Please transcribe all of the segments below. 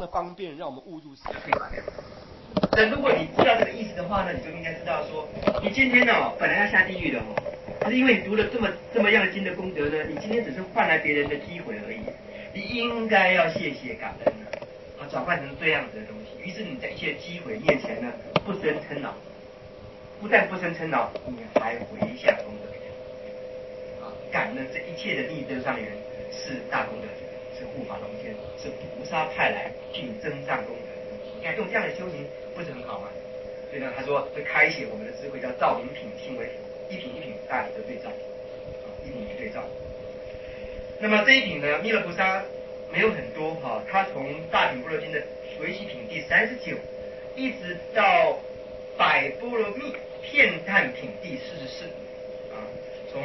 的方便，让我们误入死地。 那如果你知道这个意思的话呢，你就应该知道说，你今天本来要下地狱的可是因为你读了这么样的经的功德呢，你今天只是换来别人的机会而已，你应该要谢谢感恩转换成这样子的东西。于是你在一切机会面前呢，不生嗔恼，不但不生嗔恼，你还回向功德感恩这一切的利德上缘是大功德主，是护法龙天，是菩萨派来去增上功德的东西。你看用这样的修行不是很好吗？所以呢，他说这开显我们的智慧叫照明品性为品，一品一品大体的对照，一品一对照。那么这一品呢，弥勒菩萨没有很多他从大品般若经的维系品第39，一直到百般若蜜片探品第44从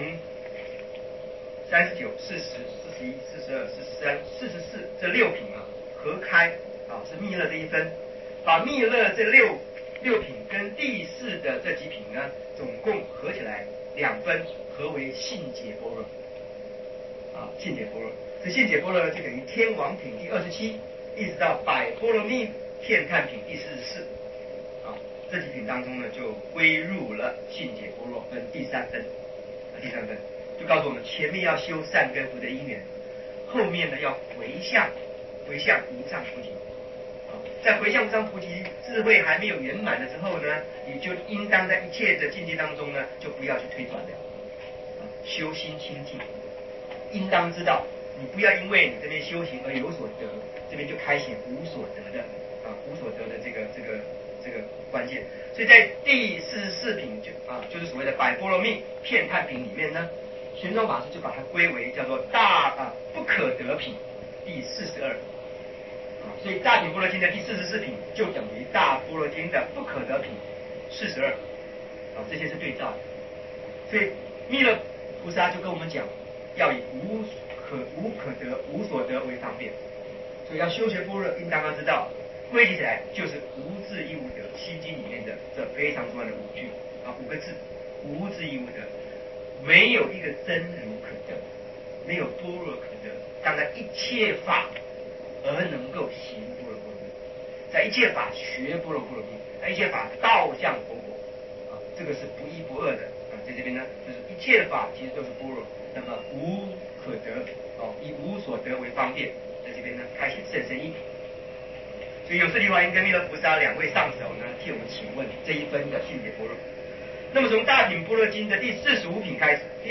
39、40、41、42、43、44这6品合开是密勒这一分，把密勒这六品跟第4的这几品呢，总共合起来2分，合为信解般若信解般若。这信解般若就等于天王品第27，一直到百般若蜜片探品第44这几品当中呢，就归入了信解般若分第3分就告诉我们前面要修善根福德因缘，后面呢要回向无上菩提在回向无上菩提智慧还没有圆满的时候呢，你就应当在一切的境界当中呢，就不要去退转了修心清净，应当知道你不要因为你这边修行而有所得，这边就开显无所得的无所得的这个关键。所以在第44品就是所谓的百般若蜜片探品里面呢，玄奘法师就把它归为叫做不可得品第42所以大品般若经的第44品就等于大般若经的不可得品42这些是对照的。所以弥勒菩萨就跟我们讲，要以无可得无所得为方便，所以要修学般若，应当要知道归结起来就是无智亦无得，心经里面的这非常重要的5句5个字，无智亦无得，没有一个真如可得，没有般若可得。当然一切法而能够行般若波罗蜜，在一切法学般若波罗蜜，在一切法道向佛果这个是不一不二的在这边呢，就是一切的法其实都是般若，那么无可得以无所得为方便，在这边呢开显甚深一品。所以有释地华音跟弥勒菩萨2位上首呢，替我们请问这一分的信解般若。那么从大品般若经的第45品开始，第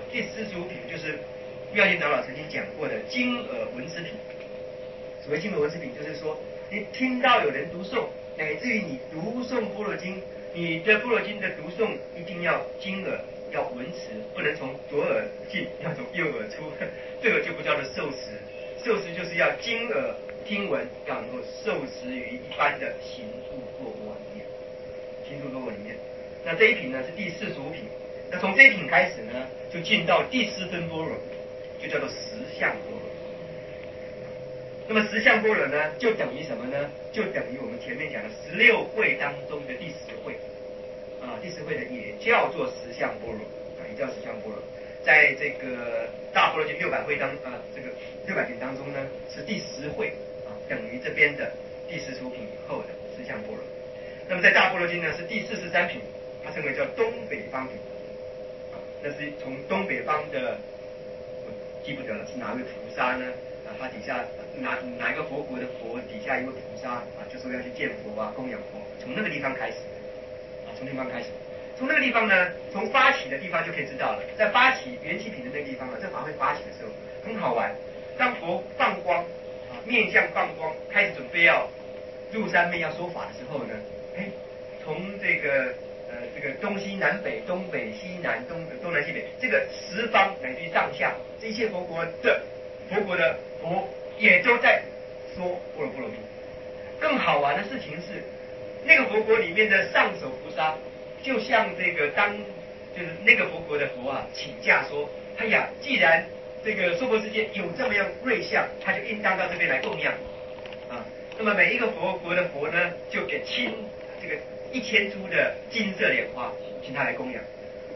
45品就是妙见长老曾经讲过的经耳闻思品。所谓经耳闻思品，就是说你听到有人读诵，乃至于你读诵般若经，你的般若经的读诵一定要经耳，要闻持，不能从左耳进，要从右耳出，这个就不叫做受持。受持就是要经耳听闻，要能够受持于一般的行住坐卧里面。那这一品呢是第45品，那从这一品开始呢，就进到第4分般若，就叫做实相般若。那么实相般若呢，就等于什么呢？就等于我们前面讲的16会当中的第10会第10会呢也叫做实相般若也叫实相般若。在这个大般若经600会这个600品当中呢，是第10会等于这边的第15品以后的实相般若。那么在大般若经呢是第43品，它称为叫东北方品那是从东北方的记不得了是哪位菩萨呢他底下哪一个佛国的佛底下一位菩萨就说要去见佛供养佛，从那个地方开始从那个地方呢，从发起的地方就可以知道了。在发起缘起品的那个地方这法会发起的时候很好玩，当佛放光面相放光，开始准备要入山面要说法的时候呢，从这个东西南北、东北西南、东南西北这个10方乃至于上下这一切佛国的佛也都在说般若波罗蜜。更好玩的事情是，那个佛国里面的上首菩萨就向这个就是那个佛国的佛请假说，哎呀，既然这个娑婆世界有这么样瑞相，他就应当到这边来供养那么每一个佛国的佛呢，就给这个1000株的金色莲花，请他来供养。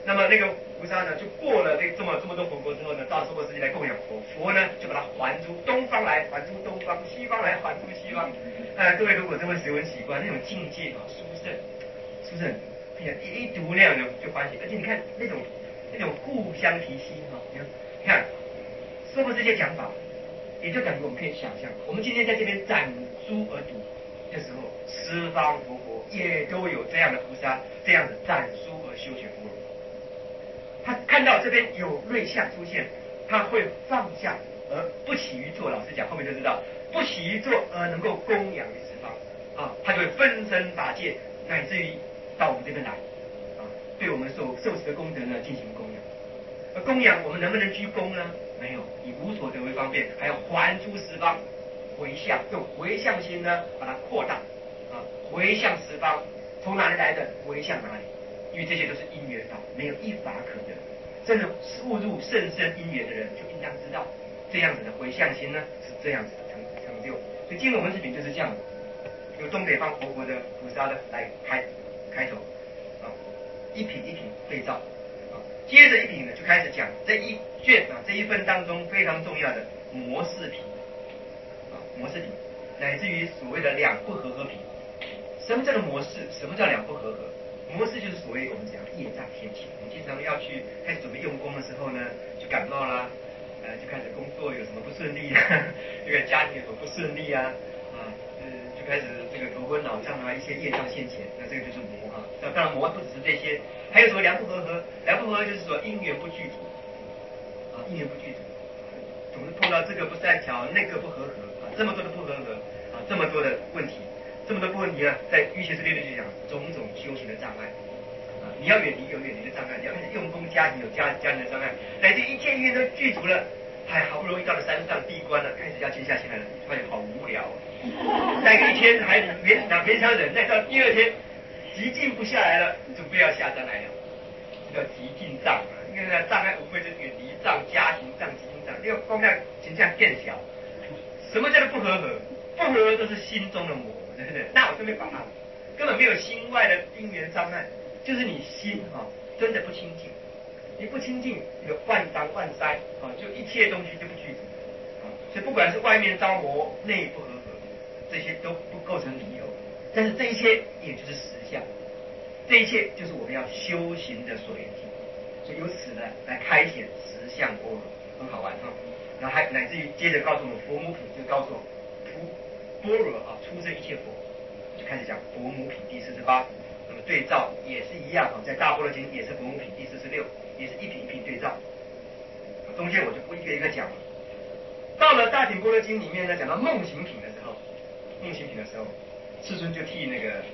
那么那个菩萨呢，就过了这么多佛国之后呢，到娑婆世界来供养佛，佛呢就把它还诸东方来，还诸东方，西方来，还诸西方。各位如果这么学文习惯，那种境界啊，殊胜，一读那样就欢喜，而且你看那种互相提携哈，你看娑婆世界讲法，也就等于我们可以想象，我们今天在这边展书而读的时候，十方佛国也都有这样的菩萨，这样的展书而修学佛。他看到这边有瑞相出现，他会放下而不起于做。老实讲，后面就知道不起于做而能够供养于十方啊，他就会分身法界，乃至于到我们这边来啊，对我们受持的功德呢进行供养。而供养我们能不能居功呢？没有，以无所得为方便，还要还诸十方回向，用回向心呢把它扩大啊，回向十方，从哪里来的？回向哪里？因为这些都是因缘法，没有一法可得。真的误入甚深因缘的人，就应当知道这样子的回向心呢是这样子的成就。所以经文文字品就是这样的，由东北方佛国的菩萨的来开头啊，一品一品对照啊，接着一品呢就开始讲这一卷啊这一分当中非常重要的模式品啊，模式品乃至于所谓的两不合合品。什么叫做模式？什么叫两不合合？模式就是所谓我们讲业障天气，我们经常要去开始准备用功的时候呢，就感冒啦，就开始工作有什么不顺利啊，这个家庭有什么不顺利啊，就开始这个头昏脑胀啊，一些业障现前，那这个就是魔啊。那当然魔不只是这些，还有什么两不合合？两不合合就是说因缘不具足啊，因缘不具足，总是碰到这个不善巧，那个不合合啊，这么多的不合合啊，这么多的问题。这么多问题呢，在瑜伽师列就讲种种修行的障碍啊，你要远离有远离的障碍，你要开始用功家庭有家庭的障碍，乃至一切因缘都具足了，好不容易到了山上闭关了，开始要静下心来了，发现好无聊，待个一天还勉强忍耐，到第二天极静不下来了，准备要下山来了，这叫极静障啊。因为呢障碍无非就是远离障、家庭障、极静障，这个光亮形象更小。什么叫做不合合？不合合都是心中的魔。对不对？那我这边把它根本没有心外的因缘障碍，就是你心真的不清净，你不清净，有万障万灾就一切东西就不具足所以不管是外面招魔，内不合合，这些都不构成理由。但是这一切也就是实相，这一切就是我们要修行的所缘境。所以由此呢来开显实相般若，很好玩然后还乃至于接着告诉我们佛母品，就告诉我们般若出生一切佛，就开始讲佛母品第48。那么对照也是一样在大般若经也是佛母品第46，也是一品一品对照。中间我就不一个一个讲了。到了大品般若经里面呢，讲到梦行品的时候，世尊就替那个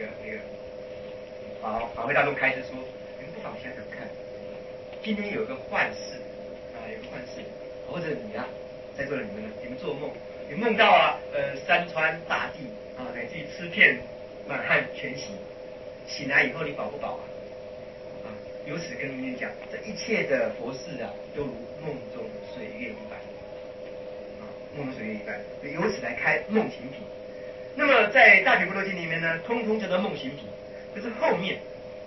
法会大众开示说，你们不妨想想看，今天有个幻视或者你在座的你们呢，你们做梦。你梦到山川大地乃至于吃遍满汉全席，醒来以后你饱不饱由此跟你们讲，这一切的佛事都如梦中水月一般梦中水月一般，由此来开梦行品。那么在大品般若经里面呢，通通叫做梦行品。可是后面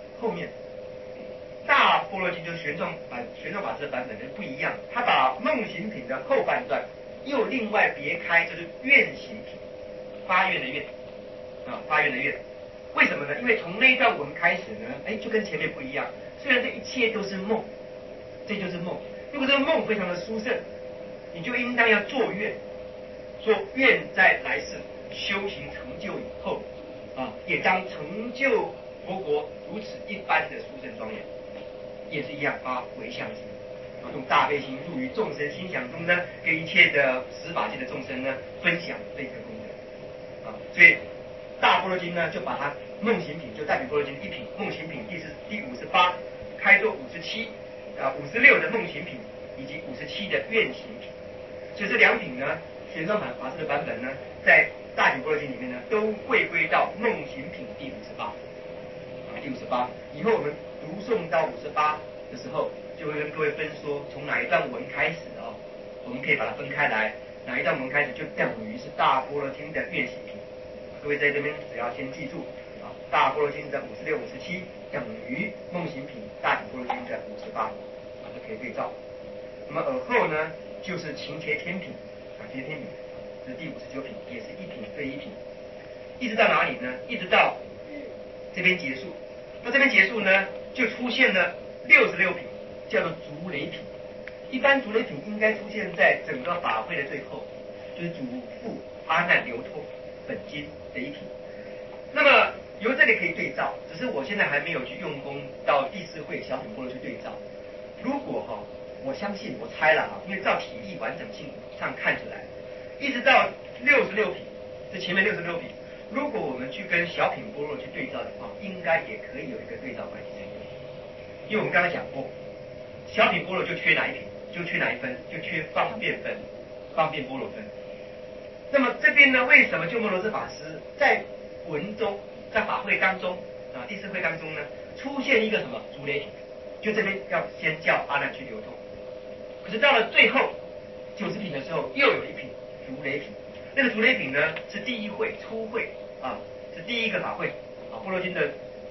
大般若经就是玄奘法师的版本就不一样，他把梦行品的后半段又另外别开，就是愿行品，发愿的愿发愿的愿。为什么呢？因为从那一段文开始呢，就跟前面不一样。虽然这一切都是梦，这就是梦。如果这个梦非常的殊胜，你就应当要做愿，在来世修行成就以后也当成就佛国如此一般的殊胜庄严，也是一样发回向心。用大悲心入于众生心想中呢，跟一切的十法界的众生呢分享这个功德所以大般若经呢就把它梦行品，就大品般若经一品梦行品第58开作57 56的梦行品以及57的愿行品。所以这两品呢，玄奘法师的版本呢，在大品般若经里面呢都会归到梦行品第58以后我们读诵到58的时候，就会跟各位分说从哪一段文开始我们可以把它分开来，哪一段文开始就等于是大般若经的愿行品。各位在这边只要先记住大般若经的56、57等于梦行品大品般若经的58，就可以对照。那么而后呢，就是勤切天品勤切天品是第59品，也是一品对一品，一直到哪里呢？一直到这边结束。那这边结束呢，就出现了66品，叫做足雷品。一般足雷品应该出现在整个法会的最后，就是主父阿难流通本经的一品。那么由这里可以对照，只是我现在还没有去用功到第4会小品般若去对照。如果我相信我猜了因为照体例完整性上看起来，一直到66品，这前面66品，如果我们去跟小品般若去对照的话，应该也可以有一个对照关系。因为我们刚才讲过，小品般若就缺哪一品，就缺哪一分，就缺方便分，方便般若分。那么这边呢，为什么鸠摩罗什法师在文中，在法会当中第4会当中呢，出现一个什么足雷品，就这边要先叫阿难去流通。可是到了最后90品的时候，又有一品足雷品。那个足雷品呢，是第1会初会是第一个法会般若经的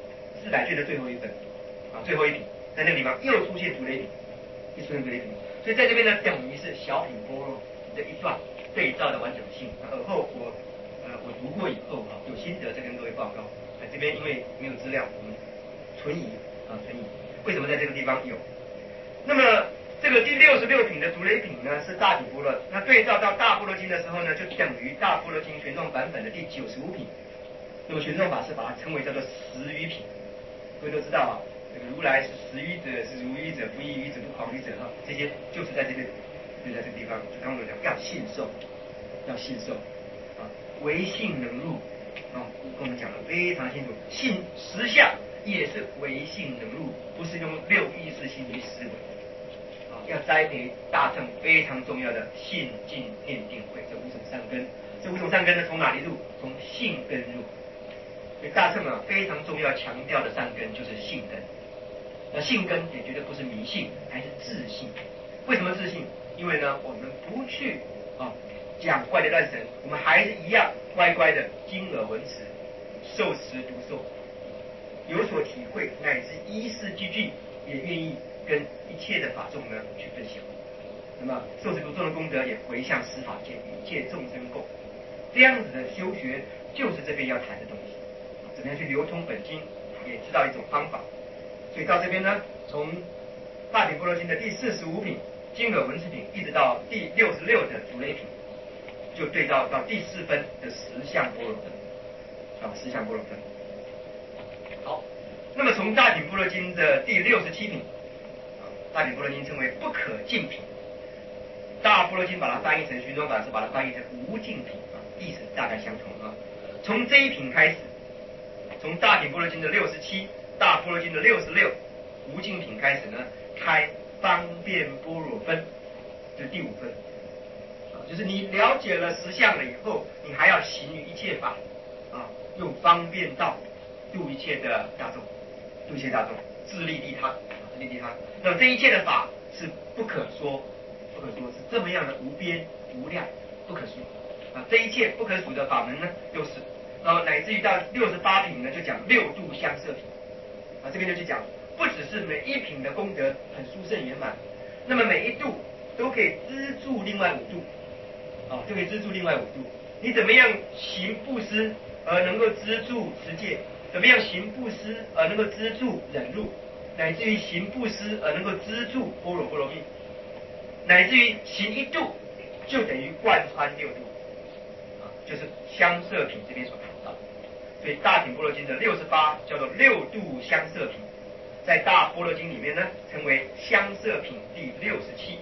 400卷的最后一本最后一品，在那个地方又出现足雷品，又出现足雷品。所以在这边呢，等于是小品般若的一段对照的完整性。而后我读过以后有心得再跟各位报告。这边因为没有资料，我们存疑存疑。为什么在这个地方有？那么这个第66品的足雷品呢，是大品般若。那对照到大般若经的时候呢，就等于大般若经玄奘版本的第95品。那么玄奘法师把它称为叫做十余品。各位都知道这个如来是十余者，是如余者，不异余者，不狂余者这些就是在这边，就在这个地方。就刚刚我讲要信受，要信受唯信能入跟我们讲的非常清楚，信实相也是唯信能入，不是用6意识心去思维要栽培大乘非常重要的信静念定慧这5种善根。这5种善根呢，从哪里入？从信根入。所以大乘非常重要强调的善根就是信根。那信根也绝对不是迷信，还是自信。为什么自信？因为呢，我们不去讲怪力乱神，我们还是一样乖乖的听耳闻持，受持读诵，有所体会，乃至依事句句也愿意跟一切的法众呢去分享。那么受持读诵的功德也回向十法界一切众生共。这样子的修学就是这边要谈的东西。怎么样去流通本经，也知道一种方法。所以到这边呢，从大品般若经的第45品经耳闻持品，一直到第66的足雷品，就对照到第4分的实相般若分实相般若分。好，那么从大品般若经的第67品大品般若经称为不可尽品，大般若经把它翻译成玄奘法师把它翻译成无尽品意思大概相同从这一品开始，从大品般若经的67、大般若经的66无尽品开始呢，开方便般若分，就是第5分就是你了解了实相了以后，你还要行于一切法用方便道度一切的大众，度一切大众，自利利他，自利利他。那么这一切的法是不可说，是这么样的无边无量，不可说这一切不可数的法门呢，又是乃至于到68品呢，就讲6度相摄品这边就去讲，不只是每一品的功德很殊胜圆满，那么每一度都可以资助另外5度就可以资助另外5度。你怎么样行布施而能够资助持戒？怎么样行布施而能够资助忍辱？乃至于行布施而能够资助般若波罗蜜？乃至于行1度就等于贯穿6度就是相摄品这边所谈到。所以大品般若经的68叫做6度相摄品，在大般若经里面呢，称为相摄品第67。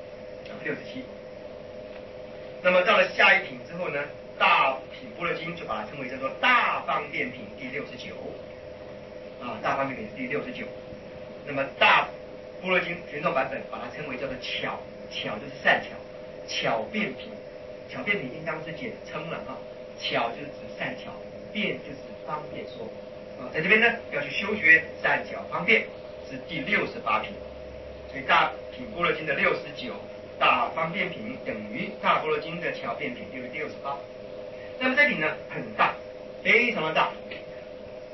那么到了下一品之后呢，大品般若经就把它称为叫做大方便品第69大方便品第69。那么大般若经玄奘版本把它称为叫做巧就是善巧，巧辩品，巧辩品应当是简称了巧就是指善巧，辩就是方便说在这边呢要去修学善巧方便是第68品。所以大品般若经的69大方便品等于大般若经的巧辩品，就是第68。那么这品呢很大，非常的大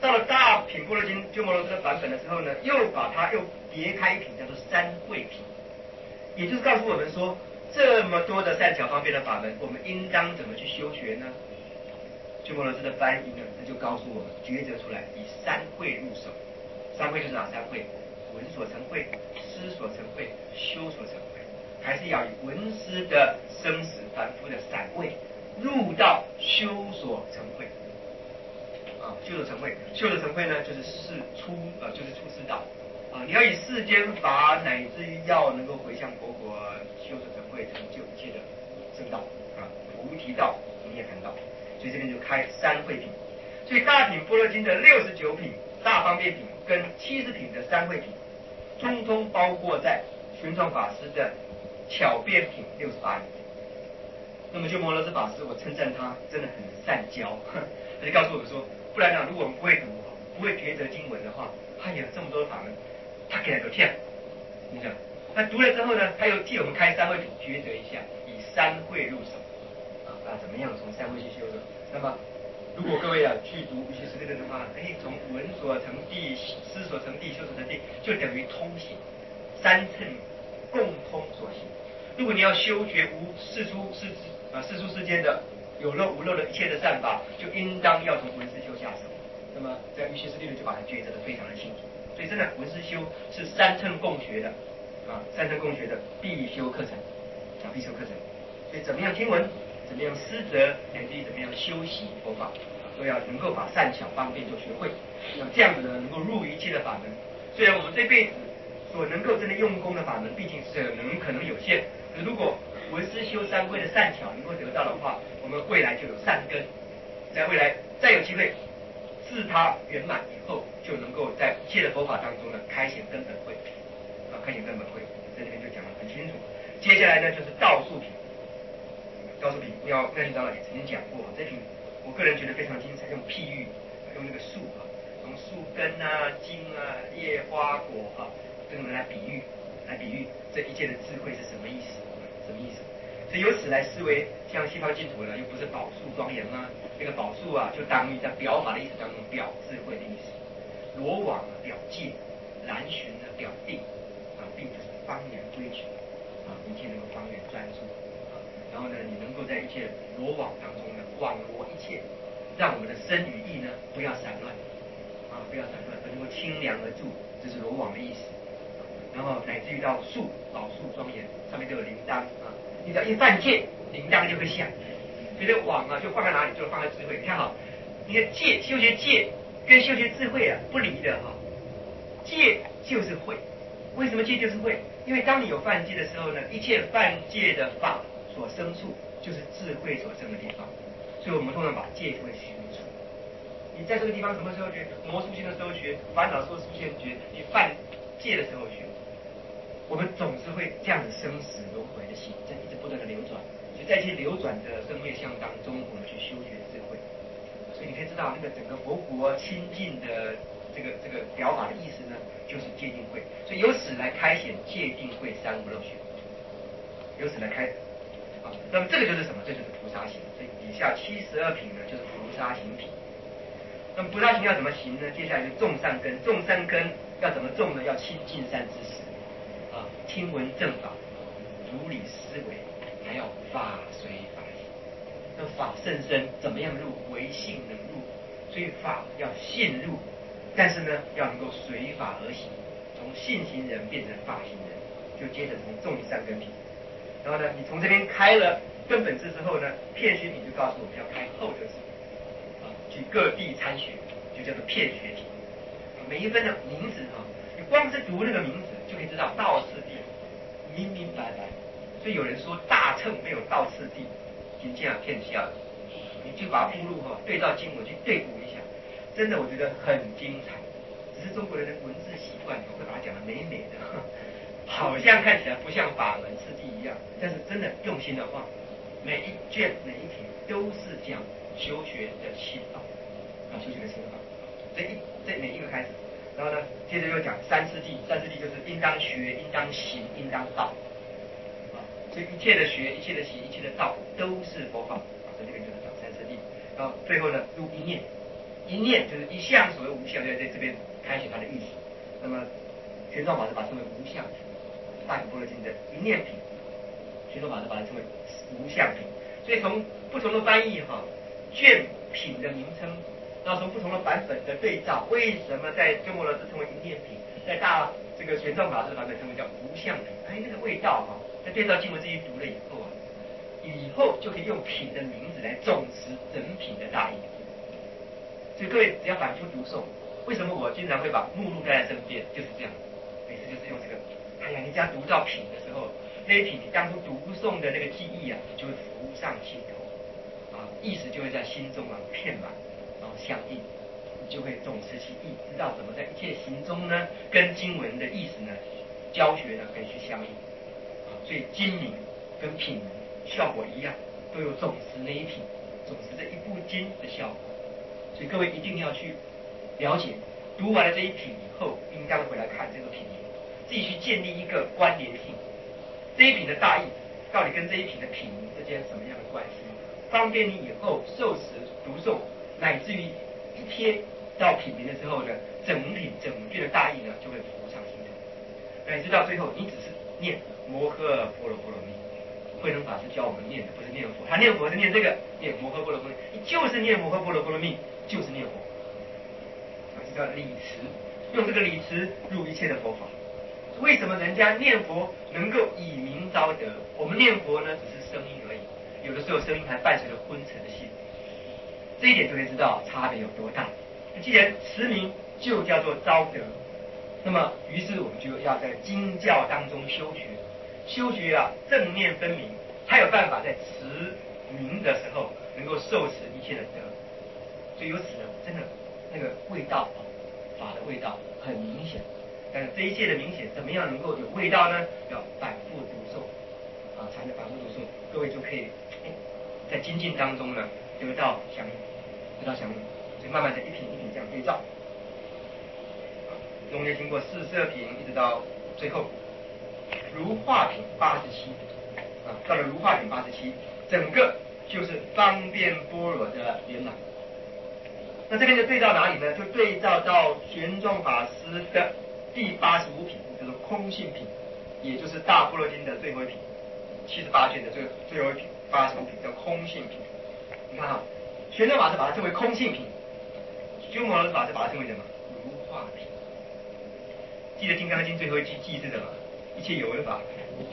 到了大品般若经鸠摩罗什的版本的时候呢，又把它又别开一品，叫做三会品，也就是告诉我们说，这么多的善巧方便的法门，我们应当怎么去修学呢？鸠摩罗什的翻译呢，他就告诉我们抉择出来，以三会入手。三会就是哪三会？闻所成会，思所成会，修所成会，还是要以闻思的生死凡夫的散味入到修所成会。修所成会，修所成会呢，就是就是出世道。你要以世间法乃至于要能够回向佛国，修所成会，成就一切的正道菩提道、涅槃道。所以这边就开三会品。所以大品般若经的69品大方便品跟70品的三会品，通通包括在玄奘法师的巧辩品68里。那么鸠摩罗什法师，我称赞他真的很善教，他就告诉我们说，不然呢，如果我们不会读、不会抉择经文的话，他有这么多法门，他给了个跳，你想，那读了之后呢，他又替我们开三会品，抉择一下，以三会入手，怎么样从三会去修的？那么，如果各位去读一些实论的话，从闻所成地、思所成地、修所成地，就等于通行，三乘共通所行。如果你要修学无世出世间的有漏无漏的一切的善法，就应当要从闻思修下手。那么在瑜伽师地论就把它抉择的非常的清楚。所以真的闻思修是三乘共学的三乘共学的必修课程必修课程。所以怎么样听闻，怎么样思则，乃至于怎么样修习佛法，都要能够把善巧方便就学会。那么这样子呢，能够入一切的法门。虽然我们这辈子所能够真的用功的法门，毕竟可能有限。如果闻思修三会的善巧能够得到的话，我们未来就有善根，在未来再有机会自他圆满以后，就能够在一切的佛法当中呢，开显根本慧开显根本慧，在这边就讲得很清楚。接下来呢，就是道术品。道术品，妙心长老也曾经讲过，这品我个人觉得非常精彩，用譬喻，用那个树从树根茎叶花果这种来比喻这一切的智慧是什么意思？所以由此来思维，像西方净土呢，又不是宝树庄严吗？这个宝树就当于在表法的意思当中表智慧的意思，罗网表戒，蓝寻表定定就是方圆规矩一切能够方圆专注然后呢，你能够在一切罗网当中呢，网罗一切，让我们的身与意呢不要散乱不要散乱，而能够清凉而住，这是罗网的意思。然后乃至于到树，宝树庄严，上面都有铃铛你只要一犯戒，铃铛就会响。所以这个网就放在哪里？就放在智慧。你看你的戒，修学戒跟修学智慧不离的戒就是慧。为什么戒就是慧？因为当你有犯戒的时候呢，一切犯戒的法所生处，就是智慧所生的地方。所以我们通常把戒慧学除。你在这个地方什么时候学？魔术性的时候学，烦恼说出现学，你犯戒的时候学。我们总是会这样子生死轮回的心，在一直不断的流转。所以在一些流转的生灭相当中，我们去修学智慧。所以你可以知道，那个整个佛国亲近的这个表法的意思呢，就是戒定慧。所以由此来开显戒定慧三无漏学，由此来开那么这个就是什么？这就是菩萨行。所以以下72品呢，就是菩萨行品。那么菩萨行要怎么行呢？接下来就种善根，种善根要怎么种呢？要亲近善知识听闻正法，如理思维，还要法随法行。那法甚深，怎么样入？唯信能入。所以法要信入，但是呢，要能够随法而行，从信行人变成法行人，就接着从种善根品。然后呢，你从这边开了根本智之后呢，片学品就告诉我们要开后得智去各地参学，就叫做片学品。每一分的名字你光是读那个名字就可以知道道次第明明白白。所以有人说大乘没有道次第，今天骗笑，你就把附录对照经文去对读一下，真的我觉得很精彩。只是中国人的文字习惯会把它讲得美美的好像看起来不像法门次第一样，但是真的用心的话，每一卷每一题都是讲修学的心法修学的心法。这每一个开始，然后呢，接着又讲三次第，三次第就是应当学、应当行、应当道所以一切的学、一切的行、一切的道都是佛法所以这个就是讲三次第。然后最后呢，入一念， 一念就是一相所谓无相，就在这边开显它的意思。那么玄奘法师把它称为无相品，大品般若经的一念品，玄奘法师把它称为无相品。所以从不同的翻译卷品的名称，然后从不同的版本的对照，为什么在鸠摩罗什称为一念品，在这个玄奘法师的版本称为叫无相品？那个味道在对照经文这一读了以后就可以用品的名字来总持整品的大意。所以各位只要反复读诵，为什么我经常会把目录带在身边？就是这样，每次就是用这个。哎呀，你只要读到品的时候，那一品你当初读诵的那个记忆就会浮上心头意识就会在心中遍满，然后相应，你就会总持其意，知道怎么在一切行中呢，跟经文的意思呢，教学呢可以去相应所以经名跟品名效果一样，都有总持那一品，总持这一部经的效果。所以各位一定要去了解，读完了这一品以后，应当回来看这个品名，自己去建立一个关联性。这一品的大意到底跟这一品的品名之间什么样的关系？方便你以后受持读诵，乃至于一贴到品名的时候呢，整品整句的大意呢就会浮上心头。乃至到最后，你只是念摩诃般若波罗蜜。慧能法师教我们念的不是念佛，他念佛是念这个，念摩诃般若波罗蜜，你就是念摩诃般若波罗蜜，就是念佛。这叫理持，用这个理持入一切的佛法。为什么人家念佛能够以名招得，我们念佛呢只是声音而已，有的时候声音还伴随着昏沉的心，这一点就可以知道差别有多大。既然持名就叫做招得，那么于是我们就要在经教当中修学正念分明，才有办法在持名的时候能够受持一切的德。所以由此呢，真的那个味道法的味道很明显。但是这一切的明显，怎么样能够有味道呢？要反复读诵才能反复读诵，各位就可以在精进当中呢得到响应，所以慢慢的一品一品这样对照。中间经过四摄品，一直到最后如化品87到了如化品87，整个就是方便般若的圆满。那这边就对照哪里呢？就对照到玄奘法师的第85品，就是空性品，也就是大般若经的最后一品，78卷的最后一品85品叫空性品。你看玄奘法师把它称为空性品，鸠摩罗什法师把它称为什么？如化品。记得《金刚经》最后一句记是什么？一切有为法，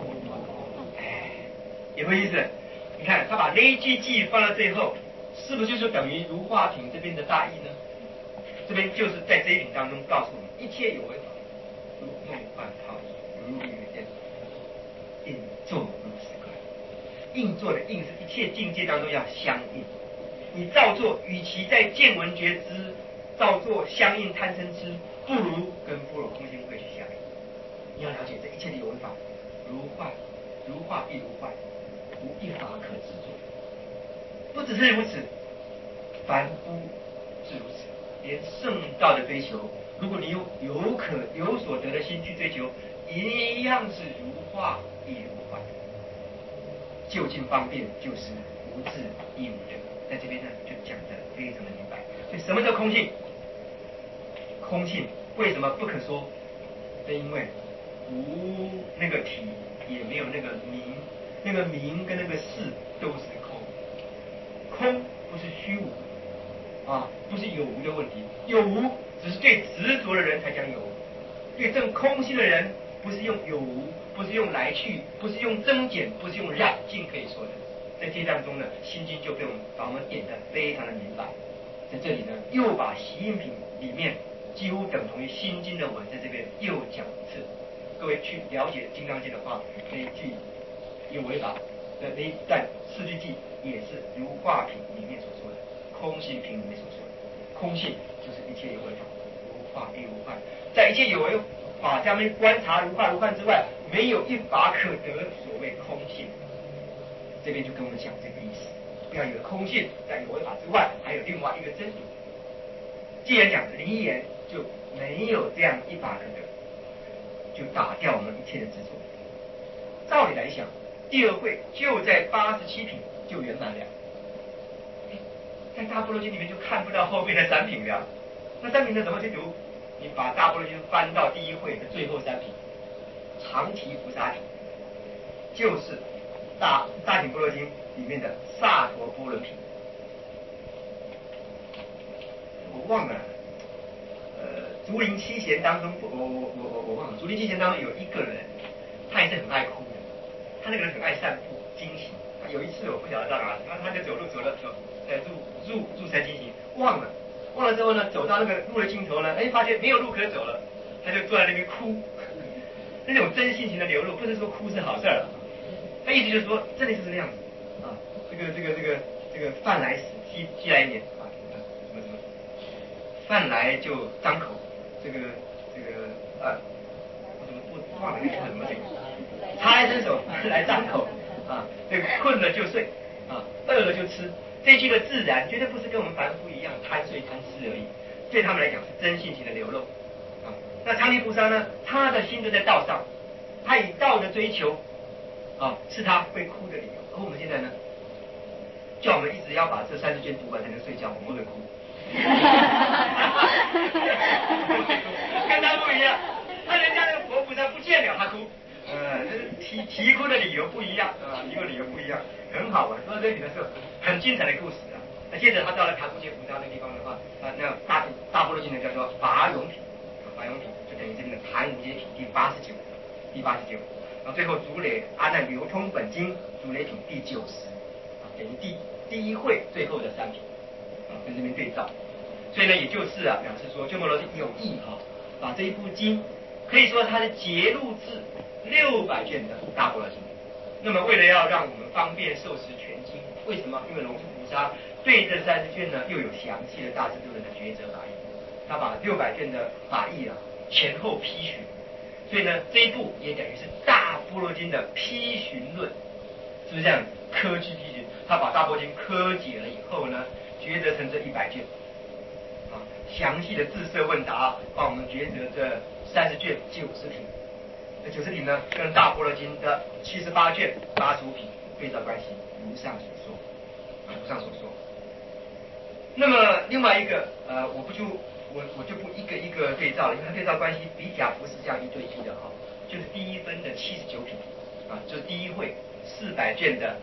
有没有意思？你看他把那一句记放到最后，是不是就是等于如化品这边的大意呢？这边就是在这一品当中告诉我们，一切有为法，如梦幻泡影，如影于电，应作如是观。应作的应是一切境界当中要相应，你照做，与其在见闻觉知照做相应贪嗔痴，不如跟般若空性慧去相应。你要了解这一切的有为法，如幻必如幻，无一法可执着。不只是如此，凡夫是如此，连圣道的追求，如果你有所得的心去追求，一样是如化亦如幻。就近方便就是无智亦无得，在这边呢就讲得非常的明白。所以什么叫空性？空性为什么不可说？是因为无那个体，也没有那个名，那个名跟那个事都是空。空不是虚无不是有无的问题，有无只是对执着的人才讲有无，对证空性的人不是用有无，不是用来去，不是用增减，不是用染净可以说的。在这当中呢，心经就把我们点得非常的明白。在这里呢，又把习应品里面几乎等同于心经的文，在这边又讲一次。各位去了解金刚经的话，那一句有为法的那一段四句偈，也是如化品里面所说的，空性品里面所说的。空性就是一切有为法，如化亦如幻。在一切有为法下面观察如化如幻之外，没有一法可得所谓空性。这边就跟我们讲这个意思，不要以为空性在有为法之外还有另外一个真理。既然讲离言，就没有这样一法可得，就打掉我们一切的执着。照理来讲，第二会就在87品就圆满了。 在大般若经里面就看不到后面的三品了。那三品呢怎么去读？你把大般若经翻到第一会的最后三品，长提菩萨品，就是大品般若经里面的萨陀波罗品。我忘了，竹林七贤当中，我忘了，竹林七贤当中有一个人，他也是很爱哭的，他那个人很爱散步惊行。有一次我不晓得到哪，他就走，入山惊行，忘了之后呢，走到那个路的尽头呢，发现没有路可走了，他就坐在那边哭，那种真性情的流露，不是说哭是好事儿，他意思就是说，真的就是那样子啊，这个饭来时饥来年啊，什么，饭来就张口，我忘了那个是什么这个，茶来伸手来张口啊，这个困了就睡啊，饿了就吃。这句的自然绝对不是跟我们凡夫一样贪睡贪吃而已，对他们来讲是真性情的流露啊。那长提菩萨呢，他的心都在道上，他以道的追求啊，是他会哭的理由。而我们现在呢，叫我们一直要把这30卷读完才能睡觉，我们会哭。跟他不一样，那人家那个佛菩萨不见了他哭，啼哭的理由不一样啊，啼哭的理由不一样，很好玩。说到这里的时候，很精彩的故事啊。那接着他到了塔姑杰菩萨那地方的话，那大般若经呢叫做拔涌品，拔涌品就等于这边的檀无揭品第89，然后最后竹垒阿难流通本经竹垒品第90，等于第一会最后的3品啊，跟这边对照。所以呢，也就是表示说鸠摩罗什有意把这一部经，可以说它是节录自600卷的大般若经。那么为了要让我们方便受持全经，为什么？因为龙树菩萨对这30卷呢又有详细的大智度论的抉择法义，他把600卷的法义前后批询，所以呢这一部也等于是大般若经的批询论，是不是这样子？科居批询，他把大般若经科解了以后呢，抉择成这100卷。详细的自设问答，帮我们抉择这30卷90品。这90品呢，跟大般若经的78卷85品对照关系，如上所说。那么另外一个我就不一个一个对照了，因为它对照关系比甲不是这样一对一的就是第一分的79品就是第一会400卷的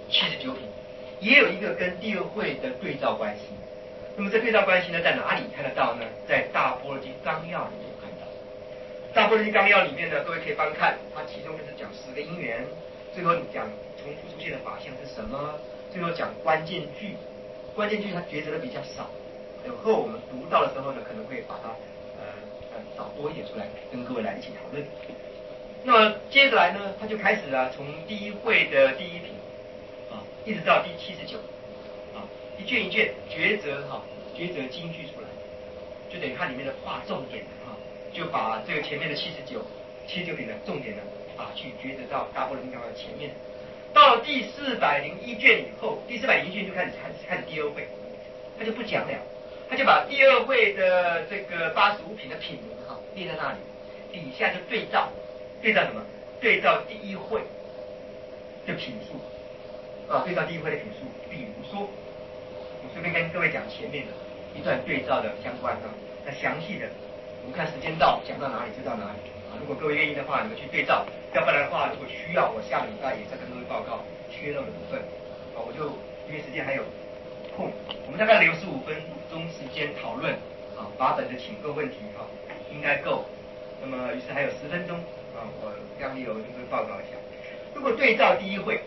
79品，也有一个跟第二会的对照关系。那么这对照关系呢，在哪里看得到呢？在大般若经纲要里面有看到。大般若经纲要里面呢，各位可以翻看，它其中就是讲10个因缘，最后讲重复出现的法相是什么，最后讲关键句它抉择的比较少，有后我们读到的时候呢，可能会把它找多一点出来，跟各位来一起讨论。那么接着来呢，他就开始从第一会的第1品一直到第79一卷一卷抉择金句出来，就等于它里面的划重点就把这个前面的79品的重点呢去抉择到大般若经纲要的前面。到了第401卷以后，第401卷就开始第二会，他就不讲了，他就把第二会的这个85品的品名列在那里，底下就对照什么？对照第一会的品数对照第一会的品数。比如说，我随便跟各位讲前面的一段对照的相关那详细的我们看时间到讲到哪里就到哪里如果各位愿意的话，你们去对照；要不然的话，如果需要，我下个礼拜也再跟各位报告缺漏的部分我就因为时间还有空，我们大概留15分钟时间讨论把本的请购问题应该够。那么于是还有10分钟我刚有跟各位报告一下。如果对照第一会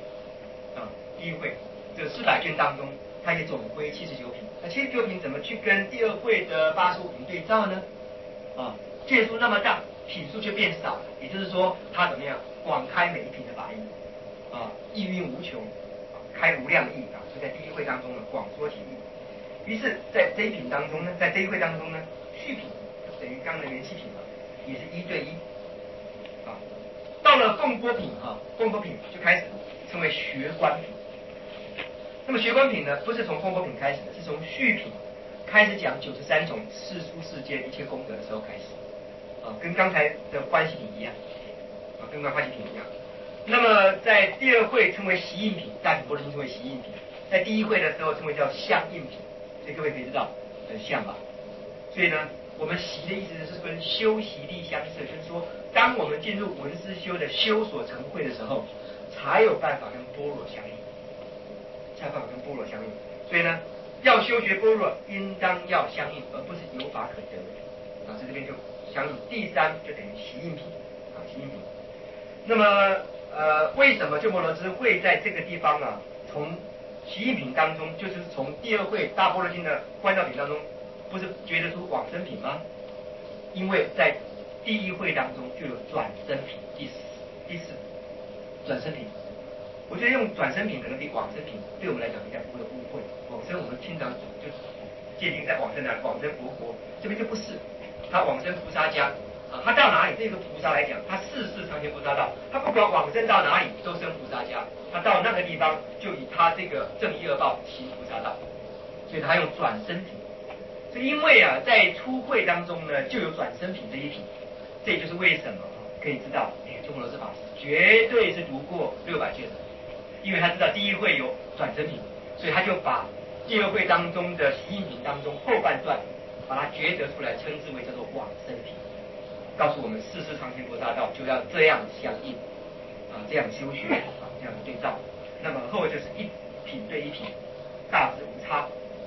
这400卷当中，它也总归79品。那79品怎么去跟第二会的85品对照呢？卷数那么大，品数却变少了。也就是说，它怎么样广开每一品的法义意蕴无穷开无量义所以在第一会当中呢，广说其意。于是，在这一品当中呢，在这一会当中呢，续品等于刚刚的元气品也是1对1到了凤波品凤波品就开始称为学观品。那么学观品呢，不是从凤波品开始的，是从续品开始讲93种世出世间一切功德的时候开始跟刚才的欢喜品一样跟欢喜品一样。那么在第二会称为习应品，大品般若经称为习应品，在第一会的时候称为叫相应品所以各位可以知道很像吧。所以呢，我们习的意思是跟修习力相摄，就是说，当我们进入文思修的修所成会的时候，才有办法跟般若相应，才有办法跟般若相应。所以呢，要修学般若，应当要相应，而不是有法可得。啊，在这边就相应。第三就等于习应品，啊，习应品。那么为什么鸠摩罗什会在这个地方啊，从习应品当中，就是从第二会大般若经的观照品当中，不是觉得出往生品吗？因为在第一会当中就有转生品，第四转生品。我觉得用转生品可能比往生品对我们来讲比较不会误会。往生我们经常就界定在往生的往生佛国，这边就不是，他往生菩萨家啊，他到哪里对一个菩萨来讲，他世世常行菩萨道，他不管往生到哪里都生菩萨家，他到那个地方就以他这个正一恶报行菩萨道，所以他用转生品。所以因为啊，在初会当中呢，就有转生品这一品，这也就是为什么可以知道，鸠摩罗什法师绝对是读过600卷的，因为他知道第一会有转生品，所以他就把第二会当中的习应品当中后半段，把它抉择出来，称之为叫做往生品，告诉我们世世常行菩萨道就要这样相应啊，这样修学啊，这样对照。那么后就是一品对一品，大致无差。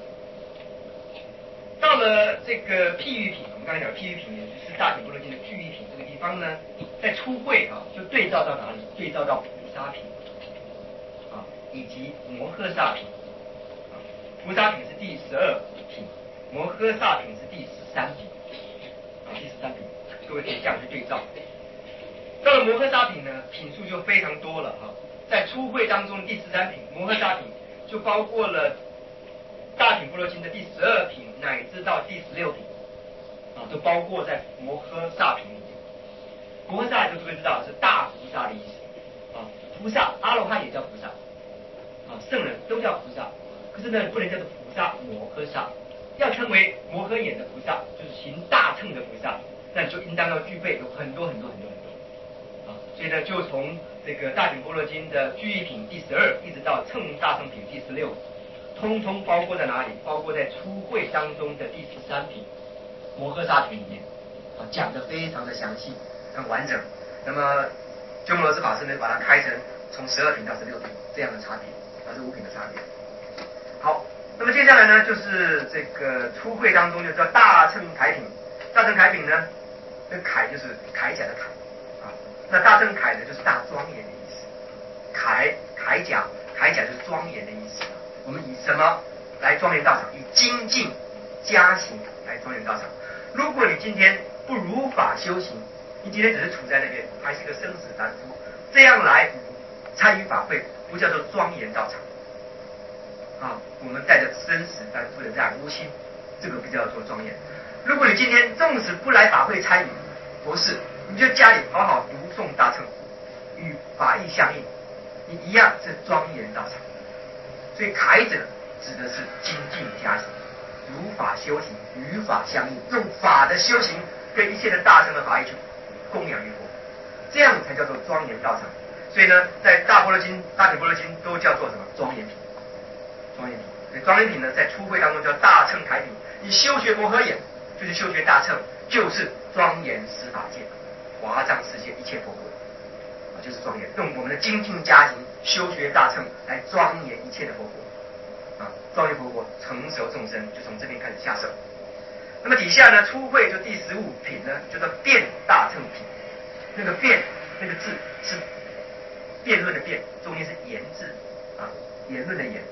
到了这个譬喻品，我们刚才讲譬喻品，也就是大品般若经的譬喻品这个地方呢，在初会啊，就对照到哪里？对照到菩萨品啊，以及摩诃萨品啊。菩萨品是第12品，摩诃萨品是第13品啊，第13品，各位可以这样去对照。到了摩诃萨品呢，品数就非常多了哈。在初会当中第13品摩诃萨品就包括了大品般若经的第12品乃至到第16品啊，都包括在摩诃萨品里面。摩诃萨就各位知道是大菩萨的意思啊，菩萨阿罗汉也叫菩萨啊，圣人都叫菩萨，可是呢不能叫做菩萨摩诃萨，要称为摩诃眼的菩萨，就是行大乘的菩萨，那你就应当要具备有很多啊，所以呢就从这个大品般若经的句义品第12一直到乘大乘品第16。通通包括在哪里？包括在初会当中的第13品摩诃萨品里面啊，讲得非常的详细，很完整。那么鸠摩罗什法师呢，把它开成从12品到16品这样的差别，这5品的差别。好，那么接下来呢，就是这个初会当中就叫大乘铠品。大乘铠品呢，这铠就是铠甲的铠啊，那大乘铠呢就是大庄严的意思。铠甲就是庄严的意思。我们以什么来庄严道场？以精进加行来庄严道场。如果你今天不如法修行，你今天只是处在那边，还是个生死凡夫，这样来参与法会，不叫做庄严道场啊。我们带着生死凡夫的染污心，这个不叫做庄严。如果你今天纵使不来法会参与，不是，你就家里好好读诵大乘，与法义相应，你一样是庄严道场。所以铠者指的是精进加行，如法修行，与法相应，用法的修行跟一切的大乘的法义去供养于佛，这样才叫做庄严道场。所以呢，在大般若经、大品般若经都叫做什么？庄严品。庄严品。所以庄严品呢，在初会当中叫大乘铠品。你修学摩诃眼，就是修学大乘，就是庄严十法界、华藏世界一切佛国啊，就是庄严。用我们的精进加行。修学大乘来庄严一切的佛国啊，庄严佛国成熟众生，就从这边开始下手。那么底下呢，初会就第15品呢，就叫辩大乘品。那个辩那个字是辩论的辩，中间是言字啊，言论的言。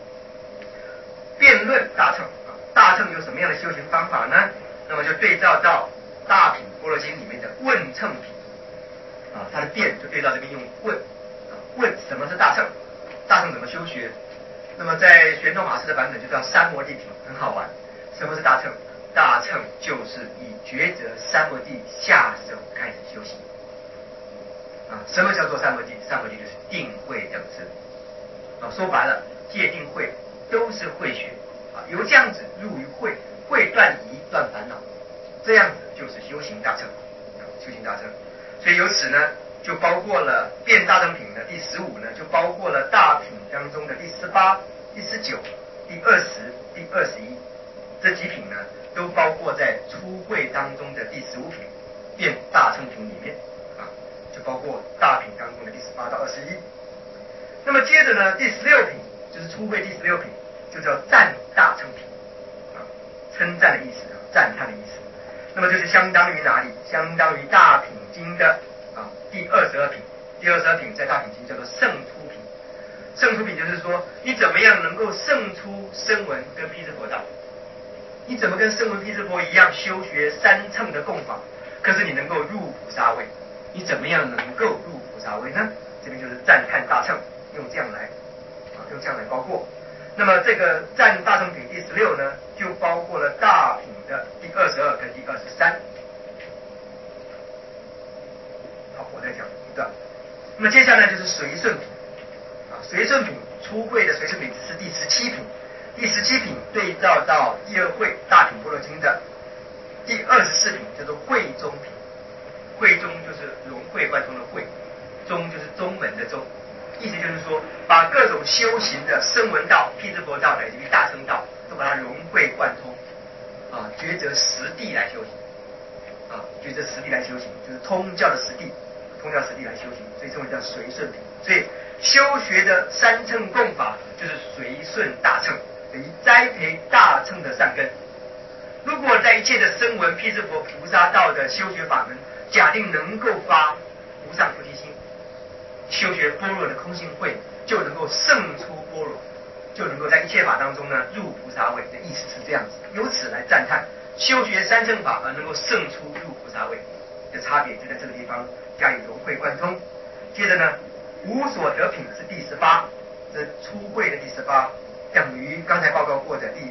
辩论大乘啊，大乘有什么样的修行方法呢？那么就对照到大品般若经里面的问乘品啊，它的辩就对照这边用问。问什么是大乘？大乘怎么修学？那么在玄奘法师的版本就叫三摩地品，很好玩。什么是大乘？大乘就是以抉择三摩地下手开始修行啊。什么叫做三摩地？三摩地就是定慧等持啊。说白了，戒定慧都是慧学啊。由这样子入于慧，慧断疑断烦恼，这样子就是修行大乘啊。修行大乘，所以由此呢。就包括了辩大乘品的第15呢，就包括了大品当中的第18、第19 第20、第21这几品呢，都包括在初会当中的第15品变大乘品里面啊，就包括大品当中的第18到21。那么接着呢，第16品就是初会第16品，就叫赞大乘品啊，称赞的意思，赞叹的意思。那么就是相当于哪里？相当于大品经的第22品。第22品在大品经叫做胜出品。胜出品就是说，你怎么样能够胜出声闻跟辟支佛道？你怎么跟声闻辟支佛一样修学三乘的共法？可是你能够入菩萨位，你怎么样能够入菩萨位呢？这边就是赞叹大乘，用这样来包括。那么这个赞大乘品第16呢，就包括了大品的第22跟第23。好，我再讲一段。那么接下来就是随顺品啊，随顺品初会的随顺品是第17品，第17品对照到第二会大品般若经的第24品，叫做会中品。会中就是融会贯通的会，中就是中门的中，意思就是说，把各种修行的声闻道、辟支佛道乃至于大乘道，都把它融会贯通啊，抉择实地来修行啊，抉择实地来修行，就是通教的实地。通教实地来修行，所以称为叫随顺品。所以修学的三乘共法就是随顺大乘，等于栽培大乘的善根。如果在一切的声闻辟支佛菩萨道的修学法门，假定能够发无上菩提心，修学般若的空性慧，就能够胜出般若，就能够在一切法当中呢入菩萨位的意思是这样子。由此来赞叹修学三乘法而能够胜出入菩萨位的差别，就在这个地方加以融会贯通。接着呢，无所得品是第18，这初会的第18，等于刚才报告过的第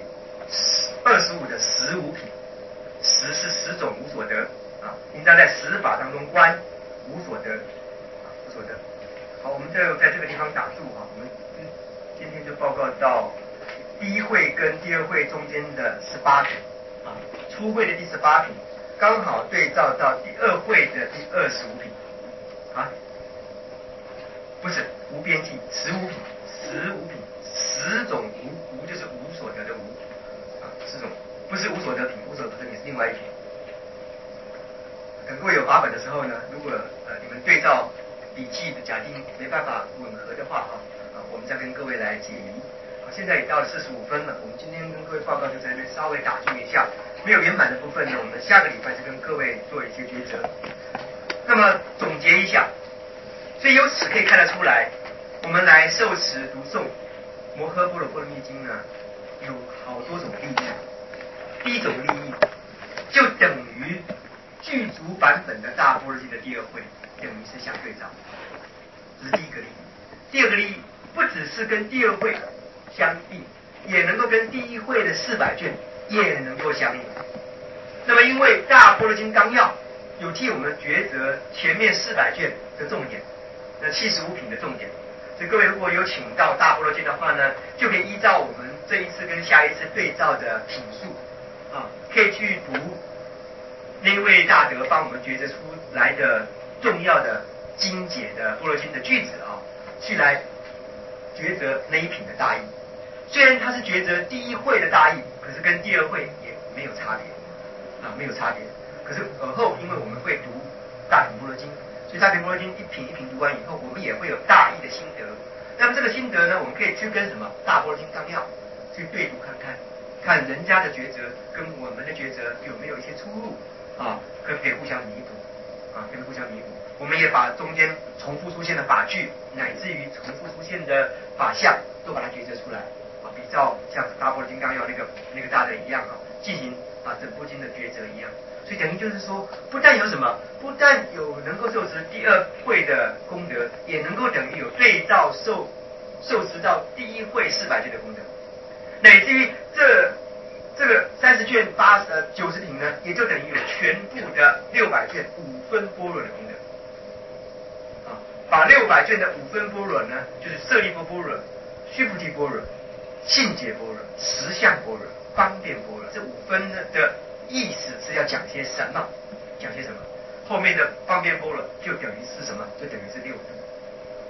25的15品。10是10种无所得啊，应当在10法当中观无所得啊，无所得。好，我们就在这个地方打住啊，我们今天就报告到第一会跟第二会中间的18品啊，初会的第18品。刚好对照到第二会的第25品啊，不是无边际15品，15品10种无就是无所得的无啊，10种不是无所得品，无所得品是另外一品。等各位有法本的时候呢，如果你们对照笔记的假定没办法吻合的话我们再跟各位来解疑。现在也到了45分了，我们今天跟各位报告就在这边稍微打住一下，没有圆满的部分呢，我们下个礼拜就跟各位做一些抉择。那么总结一下，所以由此可以看得出来，我们来受持读诵摩诃般若波罗蜜经呢，有好多种利益。第一种利益就等于具足版本的大般若经的第二会，等于是相对照，这是第一个利益。第二个利益不只是跟第二会相应，也能够跟第一会的400卷也能够相应。那么因为大般若经纲要有替我们抉择前面400卷的重点，那75品的重点，所以各位如果有请到大般若经的话呢，就可以依照我们这一次跟下一次对照的品数可以去读那位大德帮我们抉择出来的重要的精解的般若经的句子去来抉择那一品的大义。虽然它是抉择第一会的大义，可是跟第二会也没有差别没有差别。可是而后因为我们会读大品般若经，所以大品般若经一品一品读完以后，我们也会有大义的心得。那么这个心得呢，我们可以去跟什么大般若经纲要去对读看看，看人家的抉择跟我们的抉择有没有一些出入可不可以互相弥补可不可以互相弥补。我们也把中间重复出现的法句，乃至于重复出现的法相，都把它抉择出来比照像大般若经纲要那个大德一样进行整部经的抉择一样。所以等于就是说，不但有什么，不但有能够受持第二会的功德，也能够等于有对照受持到第一会400卷的功德，乃至于这个30卷90品呢，也就等于有全部的600卷5分般若的功德把600卷的5分般若呢，就是舍利弗般若、须菩提般若、信解般若、实相般若、方便般若，这5分的意思是要讲些什么？讲些什么？后面的方便般若就等于是什么？就等于是6分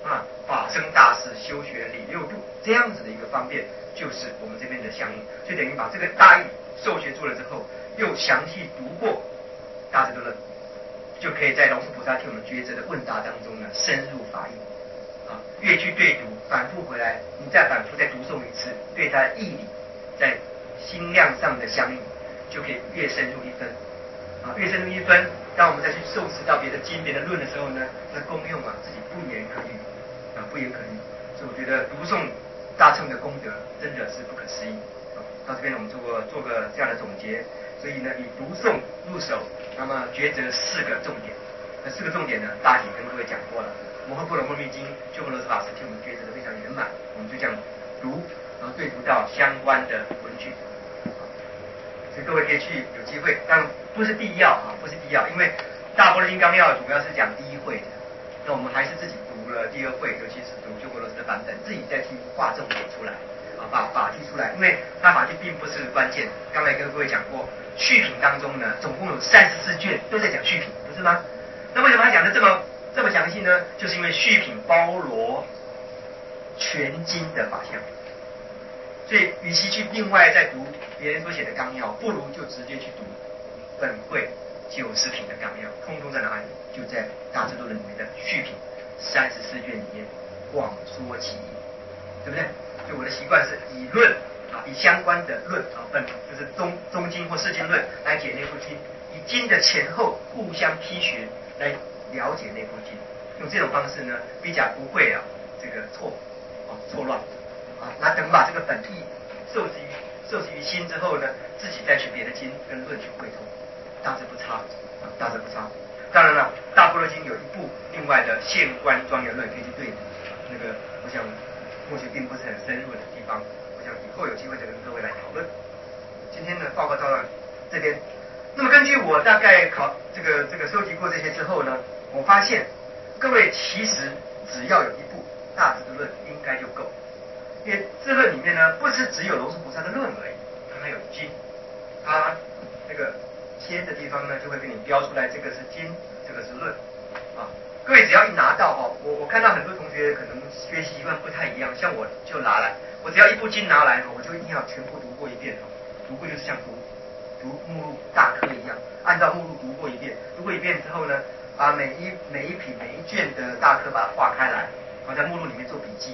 法生大事，修学理六度，这样子的一个方便，就是我们这边的相应。所以等于把这个大义受学做了之后，又详细读过大智度论，就可以在龙树菩萨替我们抉择的问答当中呢，深入法义。越去对读，反复回来，你再反复再读诵一次，对它的义理在心量上的相应，就可以越深入一分。越深入一分，当我们再去受持到别的经、别的论的时候呢，那功用自己不言可喻，不言可喻。所以我觉得读诵大乘的功德真的是不可思议。到这边我们做个这样的总结。所以呢，以读诵入手，那么抉择4个重点。那4个重点呢，大体跟各位讲过了。摩诃般罗波罗蜜经，鸠摩罗什法师替我们抉择的非常圆满，我们就这样读，然后对读到相关的文句。所以各位可以去有机会，但不是必要不是必要，因为大般若经纲要主要是讲第一会的，那我们还是自己读了第二会，尤其是读鸠摩罗什的版本，自己再去画重点出来把法句出来，因为它法句并不是关键。刚才跟各位讲过，续品当中呢，总共有34卷都在讲续品，不是吗？那为什么他讲的这么详细呢？就是因为续品包罗全经的法相，所以与其去另外再读别人所写的纲要，不如就直接去读本会90品的纲要，通通在哪里？就在大智度论里面的续品34卷里面广说其意，对不对？所以我的习惯是以论以相关的论就是中经或释经论来解那部经，以经的前后互相批询来了解那部经，用这种方式呢，比较不会这个错乱那等把这个本意受持于心之后呢，自己再去别的经跟论去汇通，大致不差大致不差。当然了，大般若经有一部另外的现观庄严论可以去对读，那个我想目前并不是很深入的地方，我想以后有机会再跟各位来讨论。今天呢，报告到这边。那么根据我大概这个收集过这些之后呢，我发现各位其实只要有一部大智度论应该就够，因为智论里面呢，不是只有龙树菩萨的论而已，它还有经，它那个签的地方呢，就会给你标出来，这个是经，这个是论各位只要一拿到我看到很多同学可能学习习惯不太一样，像我就拿来，我只要一部经拿来我就一定要全部读过一遍读过就是像读目录大课一样，按照目录读过一遍，读过一遍之后呢，把每一品每一卷的大课把它画开来，在目录里面做笔记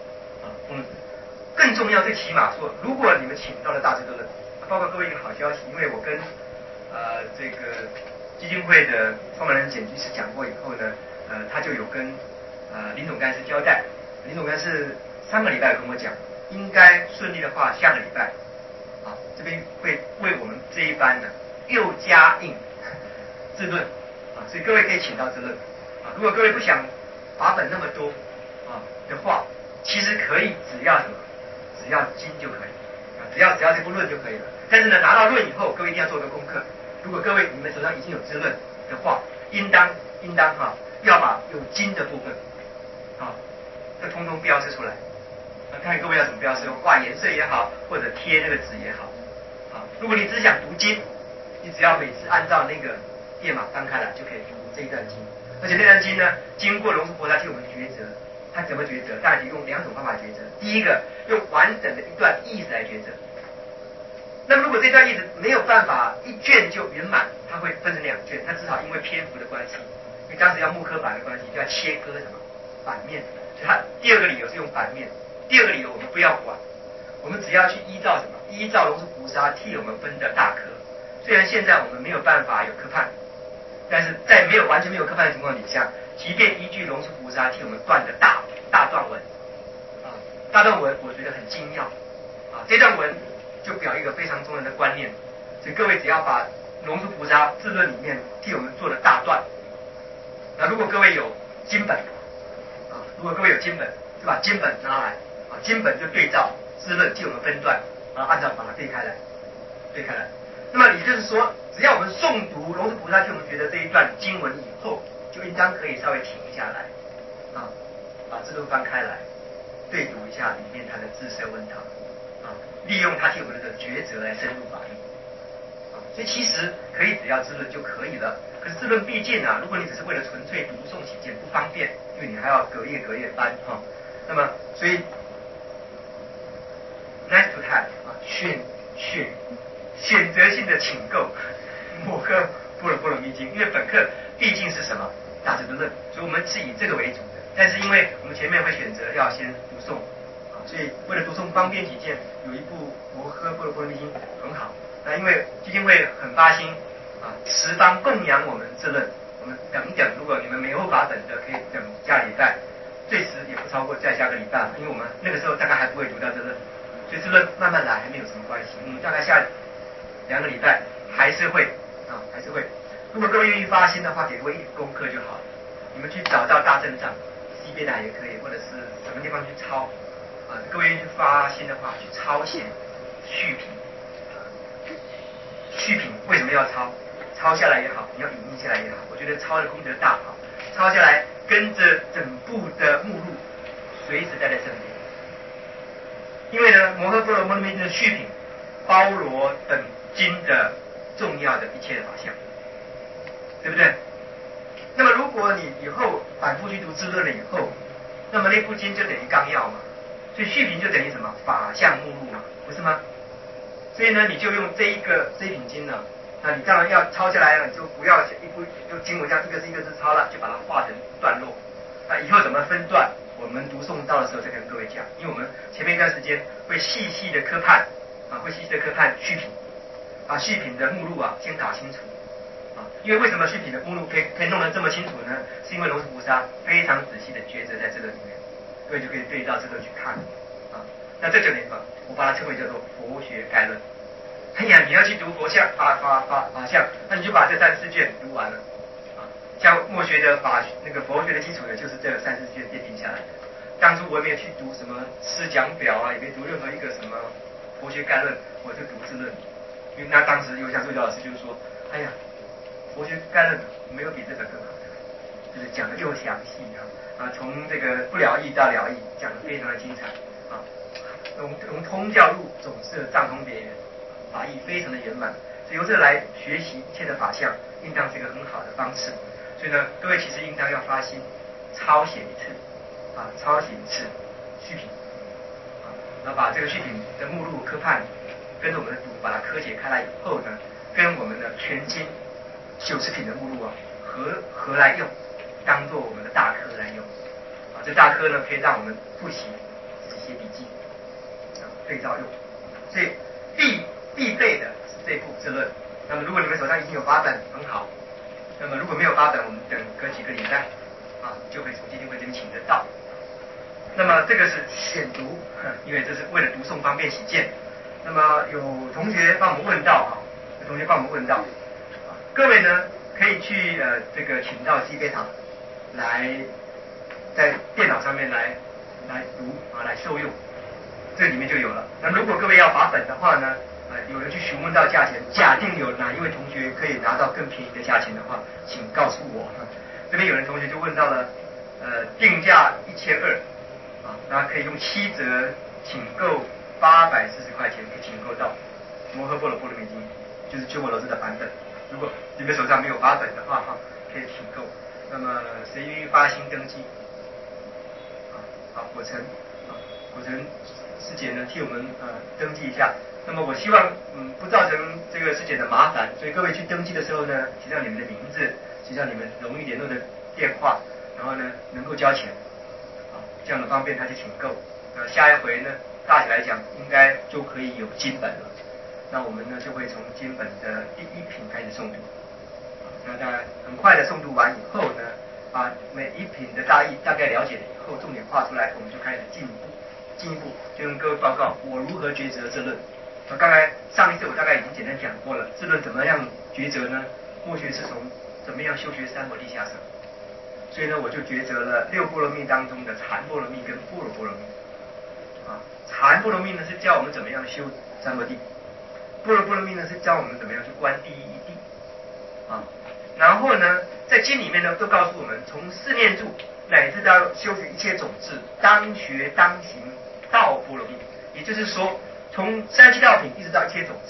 更重要，最起码说，如果你们请到了大智度论，报告各位一个好消息，因为我跟这个基金会的创办人简居士讲过以后呢，他就有跟林总干事交代，林总干事3个礼拜跟我讲，应该顺利的话，下个礼拜这边会为我们这一班呢又加印智论所以各位可以请到智论如果各位不想法本那么多的话，其实可以只要什么，只要经就可以只要这部论就可以了。但是呢，拿到论以后，各位一定要做个功课。如果各位你们手上已经有智论的话，应当要把有经的部分这通通标示出来。看各位要怎么标示，画颜色也好，或者贴那个纸也好如果你只想读经，你只要每次按照那个页码翻开来就可以读这一段经。而且这段经呢，经过龙树菩萨替我们抉择，他怎么抉择？大体用2种方法抉择。第一个，用完整的一段意思来抉择。那么如果这段意思没有办法一卷就圆满，它会分成2卷，那至少因为篇幅的关系，因为当时要木刻版的关系，就要切割什么版面。所以它第2个理由是用版面。第2个理由我们不要管，我们只要去依照什么？依照龙树菩萨替我们分的大科。虽然现在我们没有办法有科判，但是在完全没有科判的情况底下，即便依据龙树菩萨替我们断的大段文大段文我觉得很精要这段文就表一个非常重要的观念。所以各位只要把龙树菩萨智论里面替我们做的大段，那如果各位有经本就把经本拿来经本就对照智论替我们分段按照把它对开来。那么也就是说，只要我们诵读龙树菩萨替我们觉得这一段经文以后，就应当可以稍微停下来把智论翻开来对读一下里面它的自设问答利用它替我们的抉择来深入法义所以其实可以只要自论就可以了。可是自论毕竟啊，如果你只是为了纯粹读诵起见不方便，因为你还要隔夜翻哈。那么所以 nice to have 啊，选择性的请购摩诃般若波罗蜜经，因为本课毕竟是什么大智度论，所以我们是以这个为主的。但是因为我们前面会选择要先读诵啊，所以为了读诵方便起见，有一部摩诃般若波罗蜜经很好。那因为基金会很发心啊，十方供养我们这论，我们等一等，如果你们没有法本的，可以等下礼拜，最迟也不超过再下个礼拜，因为我们那个时候大概还不会读到这论，所以这论慢慢来还没有什么关系。大概下2个礼拜还是会啊，还是会。如果各位愿意发心的话，给各位一点功课就好了。你们去找到大正藏、西贝达也可以，或者是什么地方去抄啊？各位愿意去发心的话，去抄写续品。续品为什么要抄？抄下来也好，你要影印下来也好，我觉得抄的功德大好。抄下来跟着整部的目录随时带在身边。因为呢，摩诃般若波罗蜜经的续品包罗本经的重要的一切的法相，对不对？那么如果你以后反复去读智论了以后，那么那部经就等于纲要嘛，所以续品就等于什么法相目录嘛，不是吗？所以呢，你就用这一品经呢，那你当然要抄下来了，你就不要一部就经文这样一个字抄了，就把它画成段落。那以后怎么分段，我们读诵到的时候再跟各位讲，因为我们前面一段时间会细细的科判啊，会细细的科判续品，把续品的目录啊先搞清楚啊。因为为什么续品的目录可以弄得这么清楚呢？是因为龙树菩萨非常仔细的抉择在这个里面，各位就可以对照这个去看啊。那这9年法，我把它称为叫做佛学概论。哎呀，你要去读佛像法相，那你就把这34卷读完了啊。像墨学的那个佛学的基础呢，就是这34卷奠定下来的。当初我也没有去读什么释讲表啊，也没读任何一个什么佛学概论，我就读智论。因为那当时有想助教老师就是说，哎呀，佛学概论没有比这个更好的，就是讲的又详细啊，从这个不了义到了义，讲的非常的精彩啊。从通教入总是藏通别圆，法义非常的圆满，所以由这来学习一切的法相，应当是一个很好的方式。所以呢，各位其实应当要发心抄写一次啊，抄写一次续品啊，然后把这个续品的目录科判跟着我们的读，把它科解开来以后呢，跟我们的全经90品的目录啊合来用，当做我们的大科来用啊。这大科呢可以让我们复习，自己写笔记啊，对照用。所以必备的是这部智论。那么如果你们手上已经有法本，很好。那么如果没有法本，我们等隔几个礼拜啊，就会从基金会这边请得到。那么这个是选读，因为这是为了读诵方便起见。那么有同学帮我们问到啊，各位呢可以去这个请到西贝塔来，在电脑上面来读啊，来受用，这里面就有了。那如果各位要法本的话呢？有人去询问到价钱，假定有哪一位同学可以拿到更便宜的价钱的话，请告诉我。这边有人同学就问到了，定价1200啊，那可以用7折请购840块钱，可以请购到摩诃般若波罗蜜经，就是鸠摩罗什的版本。如果你们手上没有法本的话可以请购。那么谁愿意发心登记？果城师姐呢替我们登记一下。那么我希望不造成这个师姐的麻烦，所以各位去登记的时候呢，写上你们的名字，写上你们容易联络的电话，然后呢能够交钱啊，这样的方便他去请购。下一回呢大体来讲应该就可以有经本了。那我们呢就会从经本的第1品开始诵读。那大概很快的诵读完以后呢，把每一品的大意大概了解了以后，重点画出来，我们就开始进一步就跟各位报告我如何抉择这论。刚才上一次我大概已经简单讲过了，这论怎么样抉择呢？墨学是从怎么样修学三摩地下手，所以呢我就抉择了6波罗蜜当中的禅波罗蜜跟般若波罗蜜啊。禅波罗蜜呢是教我们怎么样修三摩地，般若波罗蜜呢是教我们怎么样去观第一义谛啊。然后呢在经里面呢都告诉我们，从四念住乃至到修学一切种智，当学当行道波罗蜜，也就是说从37道品一直到一切种智，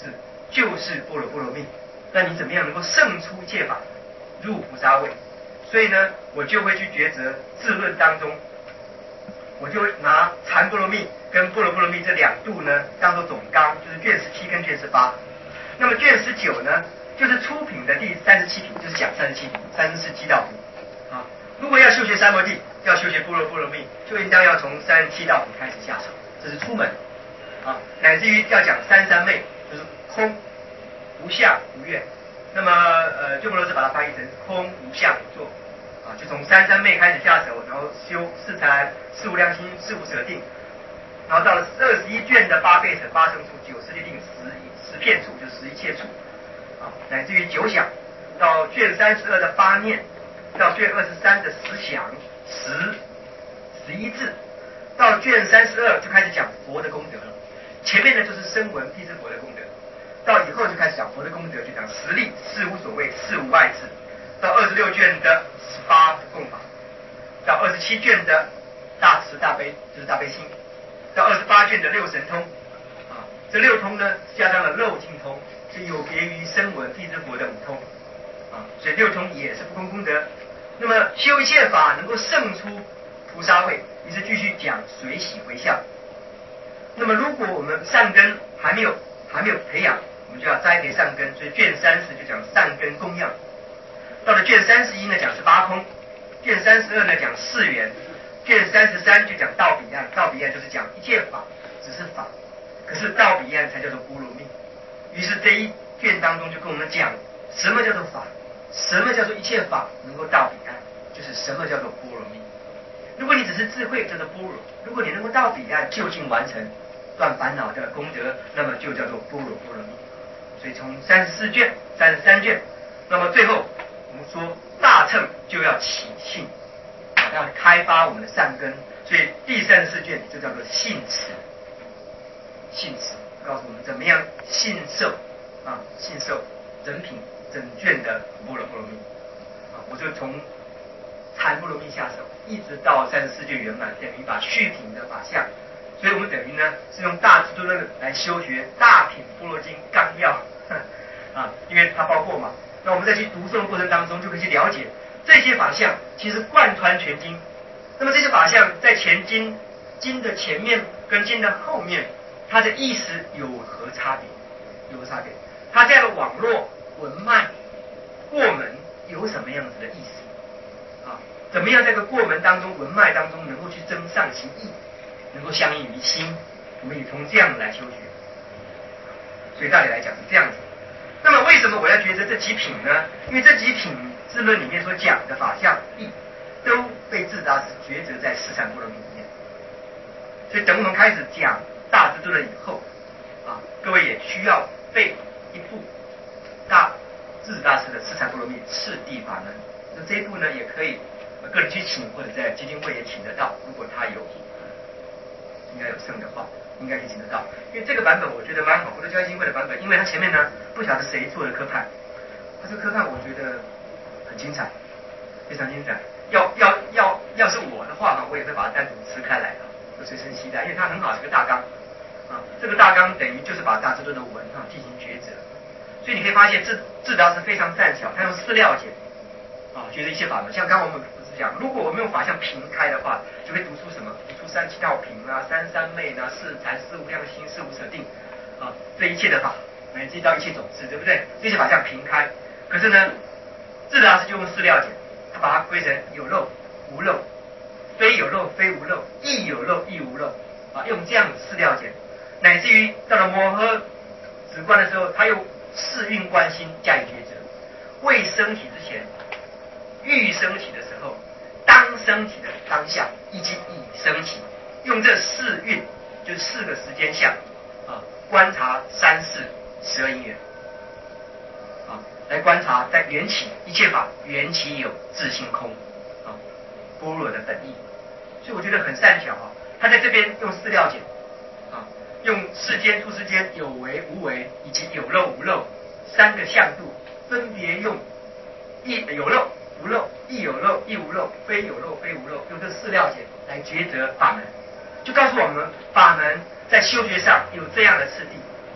就是般若波罗蜜。那你怎么样能够胜出一切法，入菩萨位？所以呢，我就会去抉择智论当中，我就拿禅波罗蜜跟般若波罗蜜这两度呢，当做总纲，就是卷17跟卷18。那么卷19呢，就是出品的第37品，就是讲37品，34七道品。啊，如果要修学三摩地，要修学般若波罗蜜，就应当要从37道品开始下手，这是出门。啊，乃至于要讲三三昧，就是空、无相、无愿。那么鸠摩罗什把它翻译成空、无相、无作。啊，就从三三昧开始下手，然后修四禅、四无量心、四无舍定，然后到了21卷的8倍舍、8生处、9世界定、10片处，就11切处，啊，乃至于9想，到卷32的8念，到卷23的10想、11字，到卷32就开始讲佛的功德了。前面呢就是声闻辟支佛的功德，到以后就开始讲佛的功德，就讲实力、事无所谓、事无外事。到26卷的18供法，到27卷的大慈大悲，就是大悲心，到28卷的六神通，啊，这六通呢加上了漏尽通，是有别于声闻辟支佛的五通，啊，所以六通也是不空功德。那么修一切法能够胜出菩萨位，于是继续讲随喜回向。那么如果我们善根还没有培养，我们就要栽培善根，所以卷30就讲善根供养。到了卷31呢讲18空，卷32呢讲4缘，卷33就讲道彼岸。道彼岸就是讲一切法只是法，可是道彼岸才叫做波罗蜜。于是这一卷当中就跟我们讲什么叫做法，什么叫做一切法能够到彼岸，就是什么叫做波罗蜜。如果你只是智慧叫做般若，如果你能够到彼岸就近完成断烦恼的功德，那么就叫做般若波罗蜜。所以从34卷、33卷，那么最后我们说大乘就要起信，要开发我们的善根，所以第34卷就叫做信持。信持告诉我们怎么样信受啊，信受整品整卷的般若波罗蜜。啊，我就从禅波罗蜜下手，一直到34卷圆满，等于把续品的法相。所以我们等于呢是用大智度论来修学大品般若经纲要啊，因为它包括嘛。那我们在去读诵的过程当中，就可以去了解这些法相其实贯穿全经。那么这些法相在前经的前面跟经的后面，它的意思有何差别？有何差别？它这样的网络文脉过门有什么样子的意思？啊，怎么样在这个过门当中文脉当中能够去增上其意，能够相应于心？我们也从这样来修学。所以大体来讲是这样子。那么为什么我要抉择这几品呢？因为这几品智论里面所讲的法相义，都被智大师抉择在四禅波罗蜜里面。所以等我们开始讲大智度论以后，啊，各位也需要背一部智大师的四禅波罗蜜次第法门。那这一部呢，也可以个人去请，或者在基金会也请得到。如果他有应该有剩的话，应该可以请得到。因为这个版本我觉得蛮好，佛陀教基金会的版本，因为它前面呢不晓得谁做的科判，他这个科判我觉得很精彩，非常精彩。要是我的话呢，我也会把它单独撕开来的，我随身携带，因为它很好，是个大纲啊。这个大纲等于就是把大智论的文啊进行抉择，所以你可以发现智大师非常善巧，他用四料解啊觉得一切法门。像刚刚我们不是讲，如果我们用法相平开的话，就会读出什么？读出37道品啊、三三昧啊、四禅、四无量心、四无舍定啊，这一切的法，乃至到一切种子，对不对？这些法相平开，可是呢，智大师就用四料解，他把它归成有漏、无漏，非有漏、非无漏，亦有漏、亦无漏啊，用这样四料解，乃至于到了摩诃止观的时候，他用四蕴观心加以抉择，未生体之前，欲生体的时候，当生体的当下，以及已生体，用这四蕴，就是4个时间相啊，观察3世12因缘啊，来观察在缘起一切法缘起有自性空啊，般若的本意。所以我觉得很善巧啊，他在这边用四料解啊，用世间出世间有为无为以及有漏无漏3个相度，分别用有漏无漏，亦有漏亦无漏，非有漏非无漏，用这四料解来抉择法门，就告诉我们法门在修学上有这样的次第。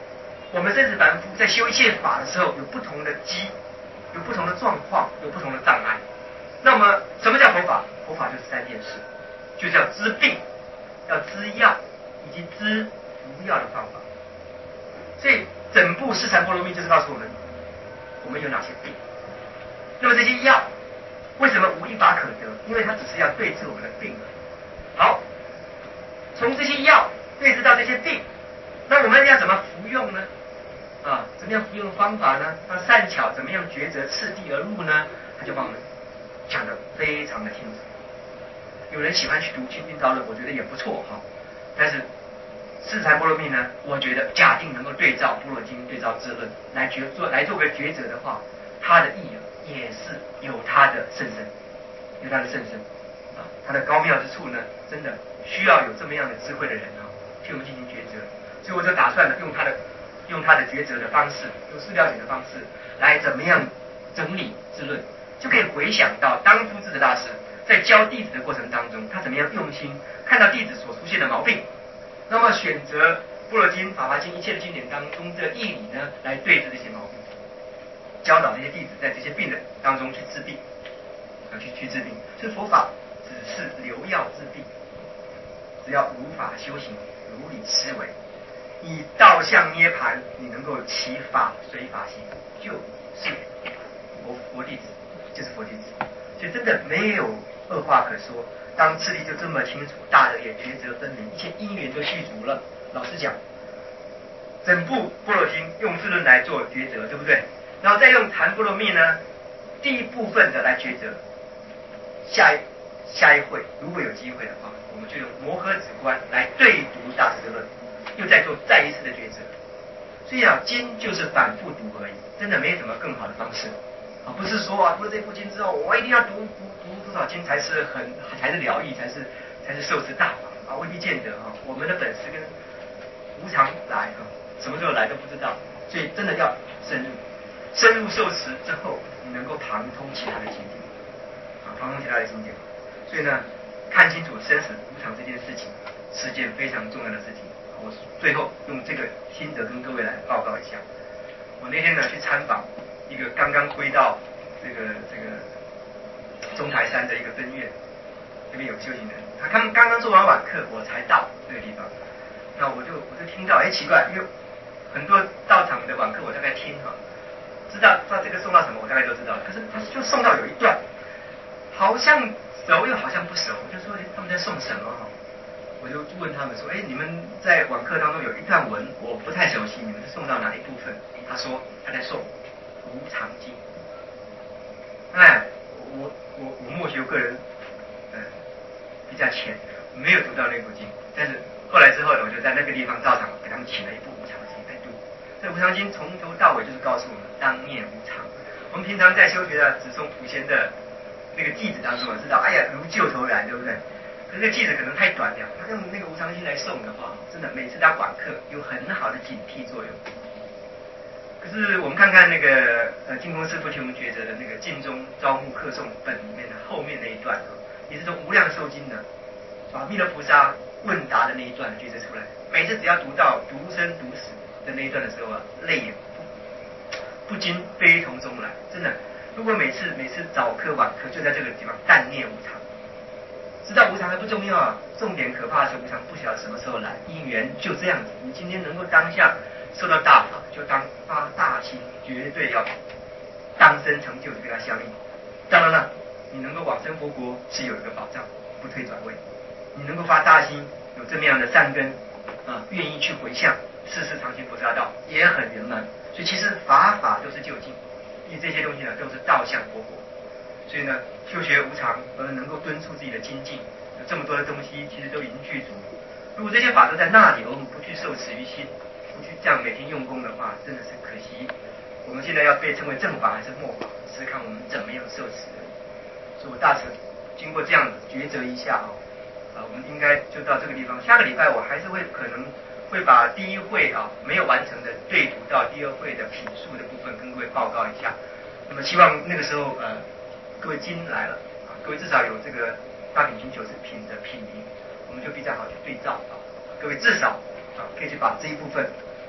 我们生死凡夫在修一切法的时候，有不同的有不同的状况，有不同的障碍。那么，什么叫佛法？佛法就是3件事，就叫知病，要知药，以及知服药的方法。所以，整部《四禅波罗蜜》就是告诉我们有哪些病。那么这些药为什么无一法可得？因为它只是要对治我们的病而已。好，从这些药对治到这些病，那我们要怎么服用呢？怎么样服用的方法呢？那善巧怎么样抉择次第而入呢？他就帮我们讲得非常的清楚。有人喜欢去读《清净道论》，我觉得也不错哈。但是《四禅波罗蜜》呢，我觉得假定能够对照《般若经》、对照《智论》来做个抉择的话，它的意义也是有它的甚深，有它的甚深它的高妙之处呢，真的需要有这么样的智慧的人替我们进行抉择。所以我就打算呢，用他的抉择的方式，用事了解的方式来怎么样整理智论，就可以回想到当初智者大师在教弟子的过程当中，他怎么样用心看到弟子所出现的毛病，那么选择《般若经》《法华经》一切的经典当中的义理呢，来对治这些毛病，教导这些弟子在这些病人当中去治病，去治病。所以佛法只是留药治病，只要如法修行，如理思维，你道相涅槃，你能够起法随法行，就是佛弟子，就是佛弟子。所以真的没有二话可说。当智力就这么清楚，大德也抉择分明，一切因缘都具足了。老实讲，整部《般若经》用智论来做抉择，对不对？然后再用禅波罗蜜呢，第一部分的来抉择。下一会如果有机会的话，我们就用摩诃止观来对读大智论，又再一次的抉择。所以经就是反复读而已，真的没什么更好的方式不是说读了这部经之后，我一定要读多少经才是了义，才是受持大法未必见得我们的本事跟无常来什么时候来都不知道，所以真的要深入受持之后，你能够旁通其他的经典旁通其他的经典。所以呢，看清楚生死无常这件事情是件非常重要的事情。我最后用这个心得跟各位来报告一下。我那天呢去参访一个刚刚归到这个中台山的一个分院，那边有修行人，他刚刚做完晚课，我才到这个地方。那我就听到，奇怪，因为很多道场的晚课我大概听知道这个送到什么我大概都知道，可是他就送到有一段，好像熟又好像不熟，我就说他们在送什么我就问他们说，你们在晚课当中有一段文我不太熟悉，你们是送到哪一部分？他说他在送无常经。我默许我个人比较浅，没有读到那部经，但是后来之后呢，我就在那个地方道场给他们请了一部无常经来读。这无常经从头到尾就是告诉我们当念无常。我们平常在修学的只从普贤的那个偈子当中知道，如旧头来，对不对？可是那个偈子可能太短了，他用那个无常经来诵的话，真的每次当晚课有很好的警惕作用。可是我们看看那个净空师父替我们抉择的那个净宗招募课诵本里面的后面那一段也是从无量寿经的把弥勒菩萨问答的那一段抉择出来。每次只要读到独生独死的那一段的时候泪也不禁悲从中来。真的，如果每次早课晚课就在这个地方但念无常，知道无常还不重要重点可怕的是无常不晓得什么时候来，因缘就这样子。你今天能够当下受到大法，就当发大心，绝对要当生成就，就跟他相应。当然了，你能够往生佛国是有一个保障，不退转位。你能够发大心，有这么样的善根愿意去回向，世世常行菩萨道也很圆满。所以其实法都是究竟，因为这些东西呢都是道向佛国。所以呢，修学无常而能够敦促自己的精进，有这么多的东西其实都已经具足。如果这些法都在那里，而我们不去受持于心，不去这样每天用功的话，真的是可惜。我们现在要被称为正法还是末法，是看我们怎么样受持。所以我大乘经过这样抉择一下我们应该就到这个地方。下个礼拜我还是可能会把第一会没有完成的对读到第二会的品数的部分跟各位报告一下。那么希望那个时候各位经来了各位至少有这个大品品90品的品名，我们就比较好去对照各位至少可以去把这一部分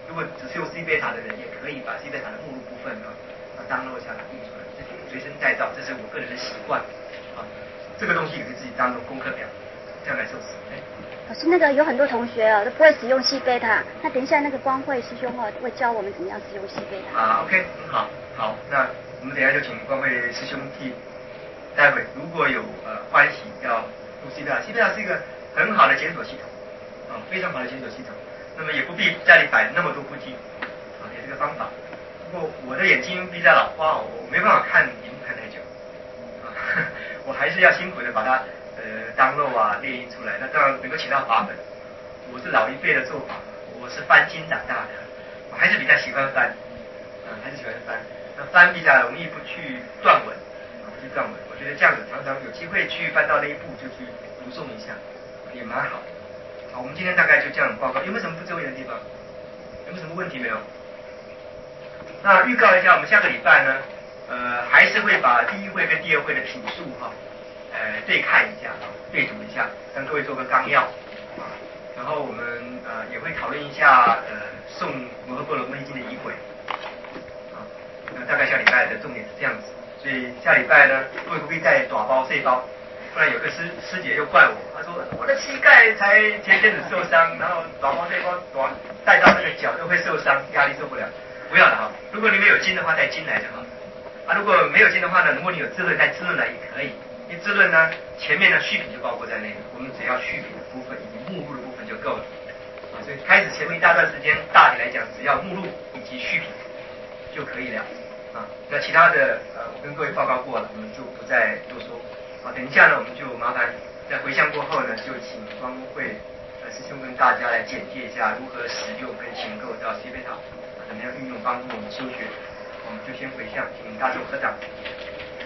如果只是用 C 贝塔的人，也可以把 C 贝塔的目录部分download 下来印出来，自己随身带照，这是我个人的习惯啊。这个东西也可以自己当做功课表，这样来受持。 老师，那个有很多同学都不会使用西贝塔，那等一下那个光慧师兄会教我们怎么样使用西贝塔。 OK， 好，那我们等一下就请光慧师兄替待会如果有欢喜要用西贝塔，西贝塔是一个很好的检索系统非常好的检索系统，那么也不必家里摆那么多部机也是个方法。不过我的眼睛比较老花我没办法看荧幕看太久我还是要辛苦的把它download列印出来，那当然能够请到法本。我是老一辈的做法，我是翻经长大的，我还是比较喜欢翻还是喜欢翻。那翻比较容易不去断文我觉得这样子常常有机会去翻到那一步就去读诵一下，也蛮好。好，我们今天大概就这样报告，有没有什么不周延的地方？有没有什么问题没有？那预告一下，我们下个礼拜呢，还是会把第一会跟第二会的品数对看一下对读一下，跟各位做个纲要然后我们也会讨论一下诵摩诃般罗蜜经的仪轨那大概下礼拜的重点是这样子。所以下礼拜呢，各位不必带短包碎包，不然有个师姐又怪我，她说我的膝盖才前阵子受伤，然后短包碎包带到那个脚都会受伤，压力受不了。不要了如果你们有经的话带经来就好如果没有经的话呢，如果你有滋润带滋润来也可以。因为滋润呢前面的续品就包括在内了，我们只要续品的部分以及目录的部分就够了所以开始前面一大段时间大体来讲只要目录以及续品就可以了那其他的我跟各位报告过了，我们就不再多说等一下呢我们就麻烦在回向过后呢，就请光慧师兄跟大家来简介一下如何使用跟请购到西贝塔怎么样运用帮助我们修学。我们就先回向，请大众合掌。